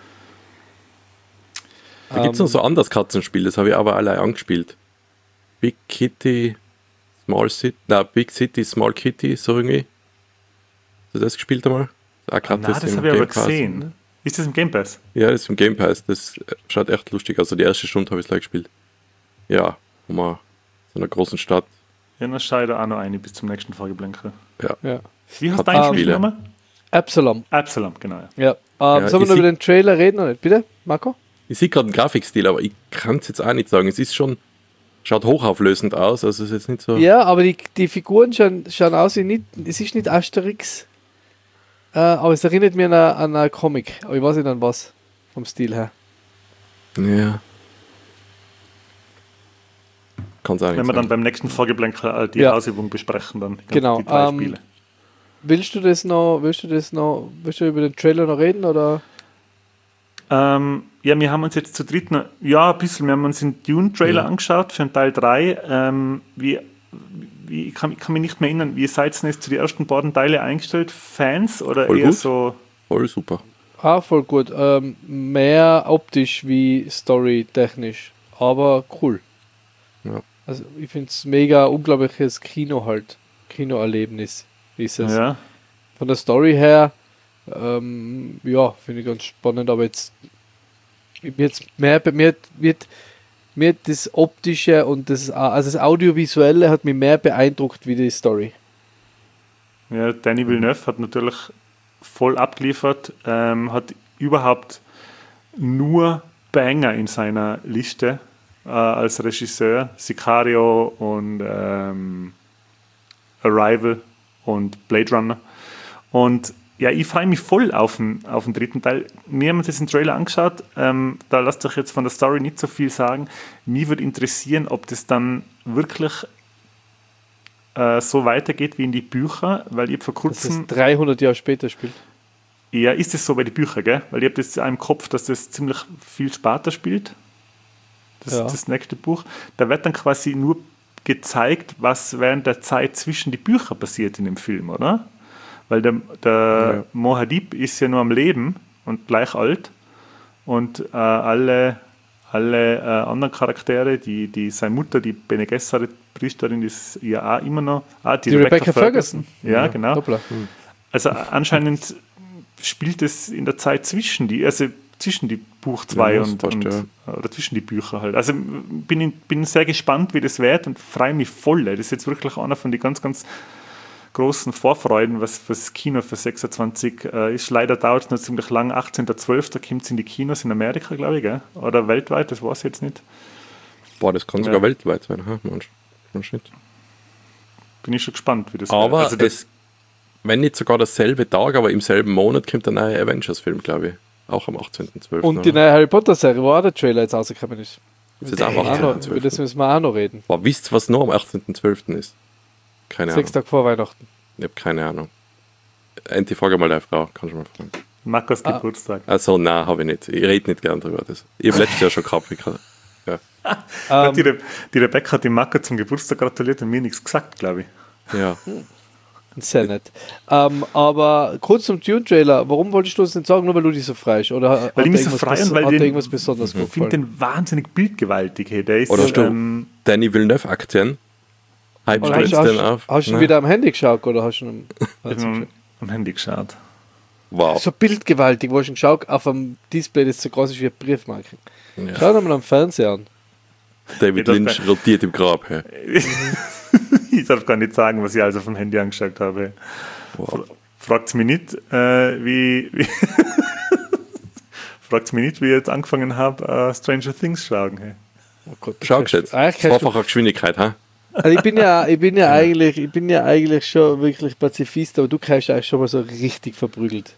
Da gibt es noch so ein anderes Katzenspiel, das habe ich aber alle angespielt. Big Kitty, Small City, nein, Big City, Small Kitty, so irgendwie. Hast du das gespielt einmal? Ah, nein, das, das habe ich aber gesehen. Ne? Ist das im Game Pass? Ja, das ist im Game Pass. Das schaut echt lustig aus. Also die erste Stunde habe ich es gleich gespielt. Ja, um mal so einer großen Stadt. Ja, dann schaue ich da auch noch eine bis zum nächsten Vorgeblänkel. Ja. ja. Wie heißt dein Spiel nochmal? Absalom. Absalom, genau. Ja. ja. Ähm, ja sollen wir noch über den Trailer reden oder nicht? Bitte, Marco? Ich sehe gerade einen Grafikstil, aber ich kann es jetzt auch nicht sagen. Es ist schon, schaut hochauflösend aus, also es ist jetzt nicht so... Ja, aber die, die Figuren schauen, schauen aus wie nicht, es ist nicht Asterix, äh, aber es erinnert mich an einen an eine Comic, aber ich weiß nicht an was, vom Stil her. Ja. Kann's auch nicht Wenn wir sagen. dann beim nächsten Vorgeblänkel die ja. Ausübung besprechen, dann genau. die drei ähm, Spiele. Willst du das noch, willst du das noch, willst du über den Trailer noch reden, oder... Ähm, ja, wir haben uns jetzt zu dritt noch, ja, ein bisschen, wir haben uns den Dune-Trailer ja. angeschaut für den Teil drei. Ähm, wie, wie, ich, kann, ich kann mich nicht mehr erinnern, wie seid ihr jetzt zu den ersten beiden Teile eingestellt? Fans oder voll eher gut. so? Voll super. Ah, voll gut. Ähm, mehr optisch wie storytechnisch, aber cool. Ja. Also ich finde es mega unglaubliches Kino halt. Kinoerlebnis ist es. Ja. Von der Story her Ähm, ja, finde ich ganz spannend, aber jetzt jetzt mehr mir wird mir das optische und das also das audiovisuelle hat mich mehr beeindruckt wie die Story. Ja, Denis Villeneuve hat natürlich voll abgeliefert, ähm, hat überhaupt nur Banger in seiner Liste äh, als Regisseur, Sicario und ähm, Arrival und Blade Runner. Und ja, ich freue mich voll auf den, auf den dritten Teil. Wir haben uns jetzt den Trailer angeschaut. Ähm, da lasst euch jetzt von der Story nicht so viel sagen. Mich würde interessieren, ob das dann wirklich äh, so weitergeht wie in die Bücher, weil ich hab vor Dass kurzem... es dreihundert Jahre später spielt. Ja, ist es so bei den Büchern, gell? Weil ich habe das auch im Kopf, dass das ziemlich viel später spielt. Das, Ja. das nächste Buch. Da wird dann quasi nur gezeigt, was während der Zeit zwischen die Bücher passiert in dem Film, oder? Weil der, der Ja. Mohadib ist ja nur am Leben und gleich alt. Und äh, alle, alle äh, anderen Charaktere, die, die seine Mutter, die Bene Gesserit Priesterin, ist ja auch immer noch. Ah, die, Die Rebecca Ferguson. Ja, genau. Hoppla. Also anscheinend spielt es in der Zeit zwischen die, also zwischen die Buch zwei Ja, das und, passt, und ja. oder zwischen die Bücher halt. Also bin, ich- bin sehr gespannt, wie das wird und freue mich voll. Das ist jetzt wirklich einer von den ganz, ganz großen Vorfreuden, was fürs Kino für sechsundzwanzig äh, ist. Leider dauert es noch ziemlich lang. achtzehnter zwölfter kommt es in die Kinos in Amerika, glaube ich, gell? Oder weltweit, das weiß ich jetzt nicht. Boah, das kann Ja. sogar weltweit sein, ha? Mensch. Mensch nicht. Bin ich schon gespannt, wie das Aber wird. Also das, es, wenn nicht sogar dasselbe Tag, aber im selben Monat kommt der neue Avengers-Film, glaube ich. Auch am achtzehnten zwölften Und die neue Harry Potter-Serie, wo auch der Trailer jetzt rausgekommen ist. Das ist auch am Auch noch, über das achtzehnten zwölften müssen wir auch noch reden. Boah, wisst ihr, was noch am achtzehnten zwölften ist? Keine Sechs Ahnung. Tage vor Weihnachten. Ich habe keine Ahnung. Endlich frage mal deine Frau, kannst du mal fragen. Markus Ah. Geburtstag. Also, nein, habe ich nicht. Ich rede nicht gern darüber. Das. Ich habe letztes Jahr schon gehabt. Ich kann, ja. Ähm, die, Re die Rebecca hat dem Marco zum Geburtstag gratuliert und mir nichts gesagt, glaube ich. ja. Sehr nett. Ähm, aber kurz zum Dune-Trailer. Warum wolltest du das nicht sagen? Nur weil du dich so freust? Oder hat Weil ich mich dir so irgendwas frei und bes- weil hat dir den- irgendwas besonders gut Ich finde gefallen? den wahnsinnig bildgewaltig. Hey. Der ist Oder hast du ähm, Danny Villeneuve-Aktien? Hype Oder hast, stellst hast, den auf? hast du ihn Nein? wieder am Handy geschaut? Oder hast du ihn am, am, am Handy geschaut. Wow. so bildgewaltig, wo ich ihn geschaut auf dem Display, das so groß ist wie eine Briefmarke. Ja. Schau dir mal am Fernseher an. David Ich Lynch darf- rotiert im Grab. Hey. Ich darf gar nicht sagen, was ich also vom Handy angeschaut habe. Wow. Fragt mich nicht, äh, wie. wie Fragt mich nicht, wie ich jetzt angefangen habe, äh, Stranger Things schauen. Hey. Oh Gott, das Schau kannst- geschätzt. Eigentlich kannst du- Zweifache Geschwindigkeit, ha? Also ich bin ja, ich bin ja eigentlich, ich bin ja eigentlich schon wirklich Pazifist, aber du kannst eigentlich schon mal so richtig verprügelt.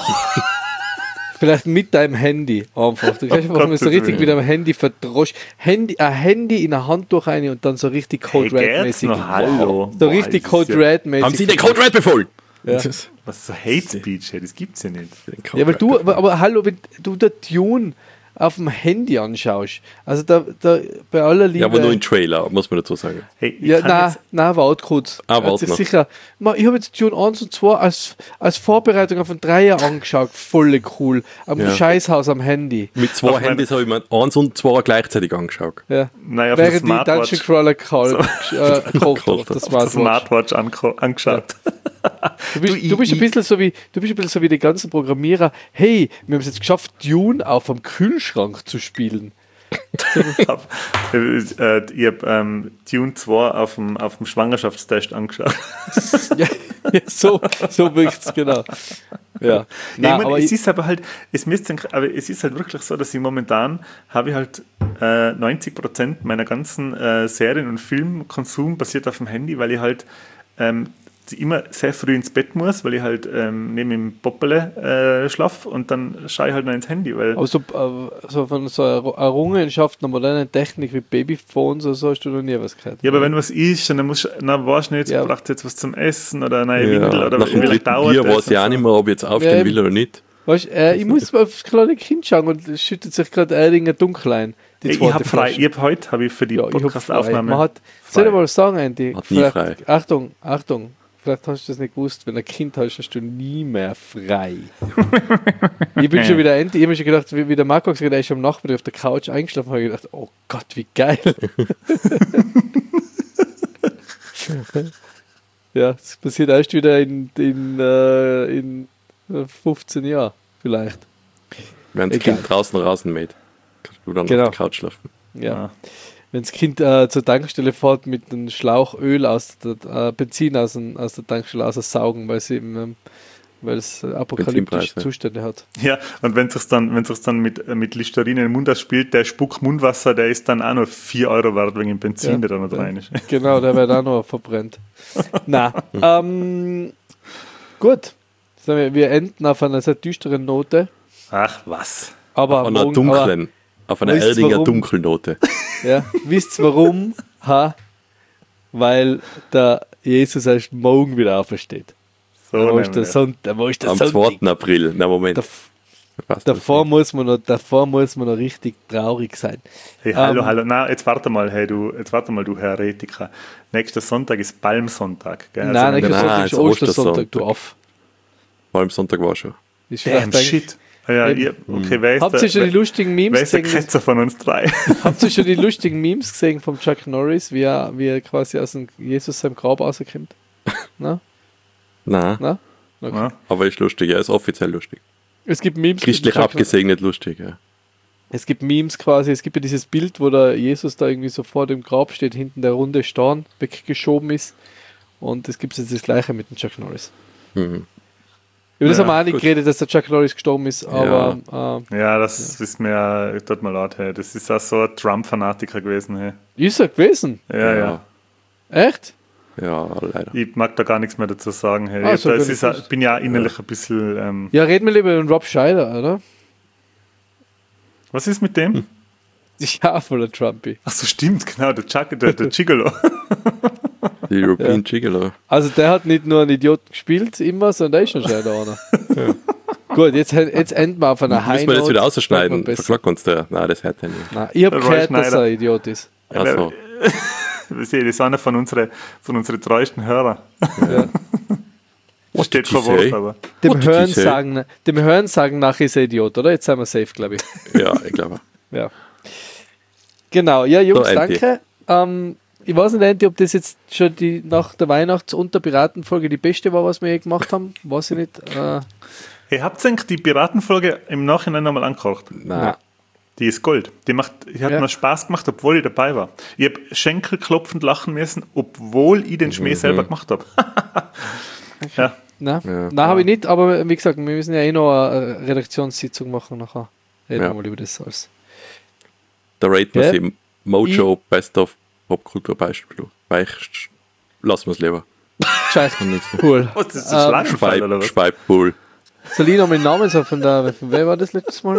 Vielleicht mit deinem Handy einfach. Du kannst Oh einfach mal so Gottes richtig Willen. mit deinem Handy verdroscht. Handy, ein Handy in ein Handtuch rein und dann so richtig Code Hey, Red geht's mäßig. noch? Hallo. So Boah, richtig das ist Code ja- Red mäßig. Haben Sie den Code Red befohlen? Ja. Das- Was so Hate Speech, hey, das gibt's ja nicht. den Code Ja, weil Red du, befohlen. aber, aber hallo, wenn du der Tune auf dem Handy anschaust, also da, da bei aller Liebe. Ja, aber nur in Trailer, muss man dazu sagen. Hey, ich Ja, kann nein, jetzt, nein, warte kurz. Ah, Er hat warte sich noch. sicher. Ma, ich habe jetzt Tune eins und zwei als, als Vorbereitung auf ein Dreier angeschaut. Voll cool. Am Ja. Scheißhaus am Handy. Mit zwei Auf mein- Handys habe ich mir eins und zwei gleichzeitig angeschaut. Ja. naja, auf der Während die Dungeon Smartwatch, Crawler kalt, äh, gekocht Gekocht hat, das auf der Smartwatch. Smartwatch anko- angeschaut. Du bist, Du, ich- du bist ein ich- bisschen so wie, du bist ein bisschen so wie die ganzen Programmierer. Hey, wir haben es jetzt geschafft, Dune auf dem Kühlschrank zu spielen. Auf- äh, ich habe ähm, Dune zwei auf dem, auf dem Schwangerschaftstest angeschaut. Ja, ja, so, so wirkt's, genau. Ja. Ja, Nein, ich mein, aber es ich, ist aber halt, es müsste, aber es ist halt wirklich so, dass ich momentan habe ich halt äh, neunzig Prozent meiner ganzen äh, Serien- und Filmkonsum basiert auf dem Handy, weil ich halt ähm, immer sehr früh ins Bett muss, weil ich halt ähm, neben dem Poppele äh, schlafe und dann schaue ich halt noch ins Handy, weil aber so, äh, so von so Erru- Errungenschaften einer modernen Technik wie Babyphones oder so hast du noch nie was gehört. ja, aber wenn was ist, und dann musst du, na, weißt du nicht, Ja. braucht jetzt was zum Essen oder eine neue Ja, Windel oder nach dem wie lange dritten Bier weiß ich auch nicht mehr, ob ich jetzt aufstehen Ja, will oder nicht. Weißt, äh, ich muss mal aufs kleine Kind schauen und es schüttet sich gerade Eidinger dunkel ein. Die Ich zweite habe frei, Flasche. ich hab heute habe ich für die Ja, ich hab frei. Podcast-Aufnahme. Man hat, frei. soll ich mal sagen, Andy? Hat nie vielleicht- frei. Achtung, Achtung. Vielleicht hast du das nicht gewusst, wenn du ein Kind hast, hast du nie mehr frei. Ich bin schon wieder Andy, ich habe mir schon gedacht, wie, wie der Marco gesagt hat, er ist am Nachmittag auf der Couch eingeschlafen, habe ich gedacht, oh Gott, wie geil. Ja, das passiert erst wieder in, in, äh, in fünfzehn Jahren, vielleicht. Wenn das Egal. Kind draußen rausmäht, kannst du dann Genau. auf der Couch schlafen. Ja. Ja. Wenn das Kind äh, zur Tankstelle fährt mit einem Schlauch Öl aus der, äh, Benzin aus, dem, aus der Tankstelle aussaugen, weil es eben ähm, weil es äh, apokalyptische Benzinpreis, ja. Zustände hat. Ja, und wenn es dann, wenn's sich dann mit, äh, mit Listerin in den Mund ausspielt, der Spuck Mundwasser, der ist dann auch nur vier Euro wert wegen dem Benzin, Ja, der da noch ja. rein ist. Genau, der wird auch noch verbrennt. Na, ähm, gut. Sagen wir, wir enden auf einer sehr düsteren Note. Ach, was? Aber Auf einer morgen- dunklen, auf einer wisst ihr Erdinger warum? Dunkelnote. Aber, ja, wisst ihr warum? Ha? weil der Jesus erst morgen wieder aufersteht. So Da ist der nämlich. Sonntag. Da ist der Am Sonntag. zweiten April. Na, Moment. Da, Passt das davor, nicht? muss man noch, davor muss man noch richtig traurig sein. Hey, hallo, Ähm, hallo. Na, jetzt warte mal, hey, du, jetzt warte mal, du Heretiker. Nächster Sonntag ist Palmsonntag. Gell? Nein, Also, wenn nächster Nein, Sonntag nein, ist ist Ostersonntag, du Ostersonntag. auf. Vor allem Sonntag war schon. Ist Damn, vielleicht shit. Ah, Ja, Eben. ihr, okay, wer ist Habt ihr der, schon die wer, lustigen wer Memes ist der gesehen? Ketzer von uns drei? Habt ihr schon die lustigen Memes gesehen vom Chuck Norris, wie er, wie er quasi aus dem Jesus seinem Grab rauskommt? Na? Nein, Na? Okay. Ja. aber ist lustig. Er ist offiziell lustig. Es gibt Memes. Christlich mit dem Chuck Norris. abgesegnet lustig, ja. Es gibt Memes quasi, es gibt ja dieses Bild, wo der Jesus da irgendwie so vor dem Grab steht, hinten der runde Storn weggeschoben ist. Und es gibt jetzt das gleiche mit dem Chuck Norris. Mhm. Über das Ja, haben wir auch nicht gut. geredet, dass der Chuck Norris gestorben ist, aber äh, Ja, das ist mir, tut mir leid, hey. Das ist auch so ein Trump-Fanatiker gewesen, hey. ist er gewesen? Ja, ja. Echt? Ja, leider. Ich mag da gar nichts mehr dazu sagen, hey. Ah, so das gut, ist, das auch- bin ja auch innerlich ein bisschen, ähm, Ja, reden wir lieber über den Rob Scheider, oder? was ist mit dem? Ja, voller Trumpy. Ach so, stimmt, genau, der Chuck, der, der Gigolo. Die European Gigolo. Also der hat nicht nur einen Idioten gespielt immer, sondern der ist schon Scheider einer. Gut, jetzt, jetzt enden wir auf einer High Müssen wir das wieder Note. ausschneiden? Besser. Verklagt uns der. Nein, das hört er nicht. Nein, ich habe Roy gehört, dass Schneider. er ein Idiot ist. Achso. Wir sehen, das ist einer von unseren, von unseren treuesten Hörern. Ja. What Steht did he kein Wort, say? aber. Dem What did he Hören, say? sagen, dem Hören sagen nach ist er Idiot, oder? Jetzt sind wir safe, glaube ich. Ja, ich glaube. Ja. Genau, ja, Jungs, So, Anti. danke. Ähm, ich weiß nicht, Anti, ob das jetzt schon die nach der Weihnachts-Unter-Piraten-Folge die beste war, was wir je gemacht haben. Weiß ich nicht. Äh, Hey, habt ihr eigentlich die Piratenfolge im Nachhinein nochmal angekocht? Nein. Die ist Gold. Die macht, die hat Ja. mir Spaß gemacht, obwohl ich dabei war. Ich habe schenkelklopfend lachen müssen, obwohl ich den Schmäh selber gemacht habe. Ja. Nein, Ja. Nein habe ich nicht, aber wie gesagt, wir müssen ja eh noch eine Redaktionssitzung machen nachher. Reden wir Ja. mal über das alles. Da raten wir Ja. sie Mojo Best of Popkultur-Beispiel. Weich, lassen wir es lieber. Scheiße, cool. Was, das ist ein Ähm, Schlaganfall, oder was? Schweib cool. Soll ich noch meinen Namen sagen von der, von wer war das letztes Mal?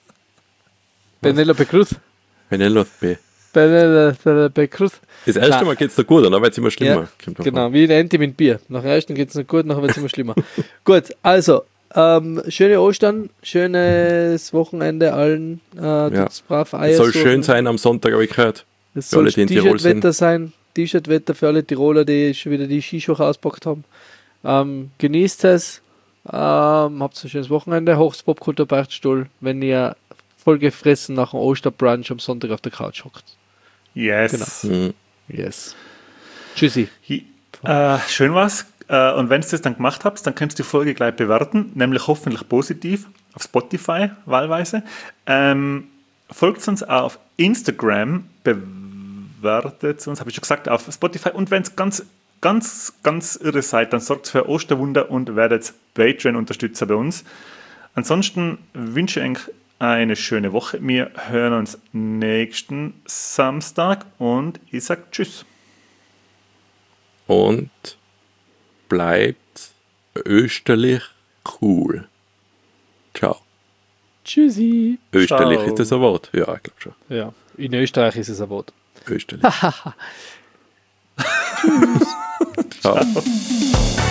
Penelope Cruz. Penelope. Penelope Cruz. Das erste Nein. Mal geht es da gut, dann wird es immer schlimmer. Ja, Kommt drauf genau, an. wie ein Ente mit Bier. Nach dem ersten geht es noch gut, nachher wird es immer schlimmer. Gut, also, ähm, schöne Ostern, schönes Wochenende allen. Äh, tut's brav Eier Es soll suchen. schön sein am Sonntag, habe ich gehört. Es für alle, soll die in Tirol T-Shirt-Wetter sein. T-Shirt-Wetter für alle Tiroler, die schon wieder die Skischuhe auspackt haben. Ähm, genießt es. Ähm, habt ein schönes Wochenende. Hochs Popkultur Beichtstuhl, wenn ihr vollgefressen nach dem Osterbrunch am Sonntag auf der Couch hockt. Yes. Mhm. Yes. Tschüssi. Hi- Äh, schön war's. Äh, und wenn ihr das dann gemacht habt, dann könnt ihr die Folge gleich bewerten, nämlich hoffentlich positiv auf Spotify wahlweise. Ähm, folgt uns auf Instagram, bewertet uns, habe ich schon gesagt, auf Spotify. Und wenn es ganz, ganz, ganz irre seid, dann sorgt für Osterwunder und werdet Patreon-Unterstützer bei uns. Ansonsten wünsche ich euch eine schöne Woche. Wir hören uns nächsten Samstag und ich sage Tschüss. Und bleibt österlich cool. Ciao. Tschüssi. Österlich, Ciao. ist das ein Wort? Ja, ich glaube schon. Ja, in Österreich ist es ein Wort. Österlich. Ciao.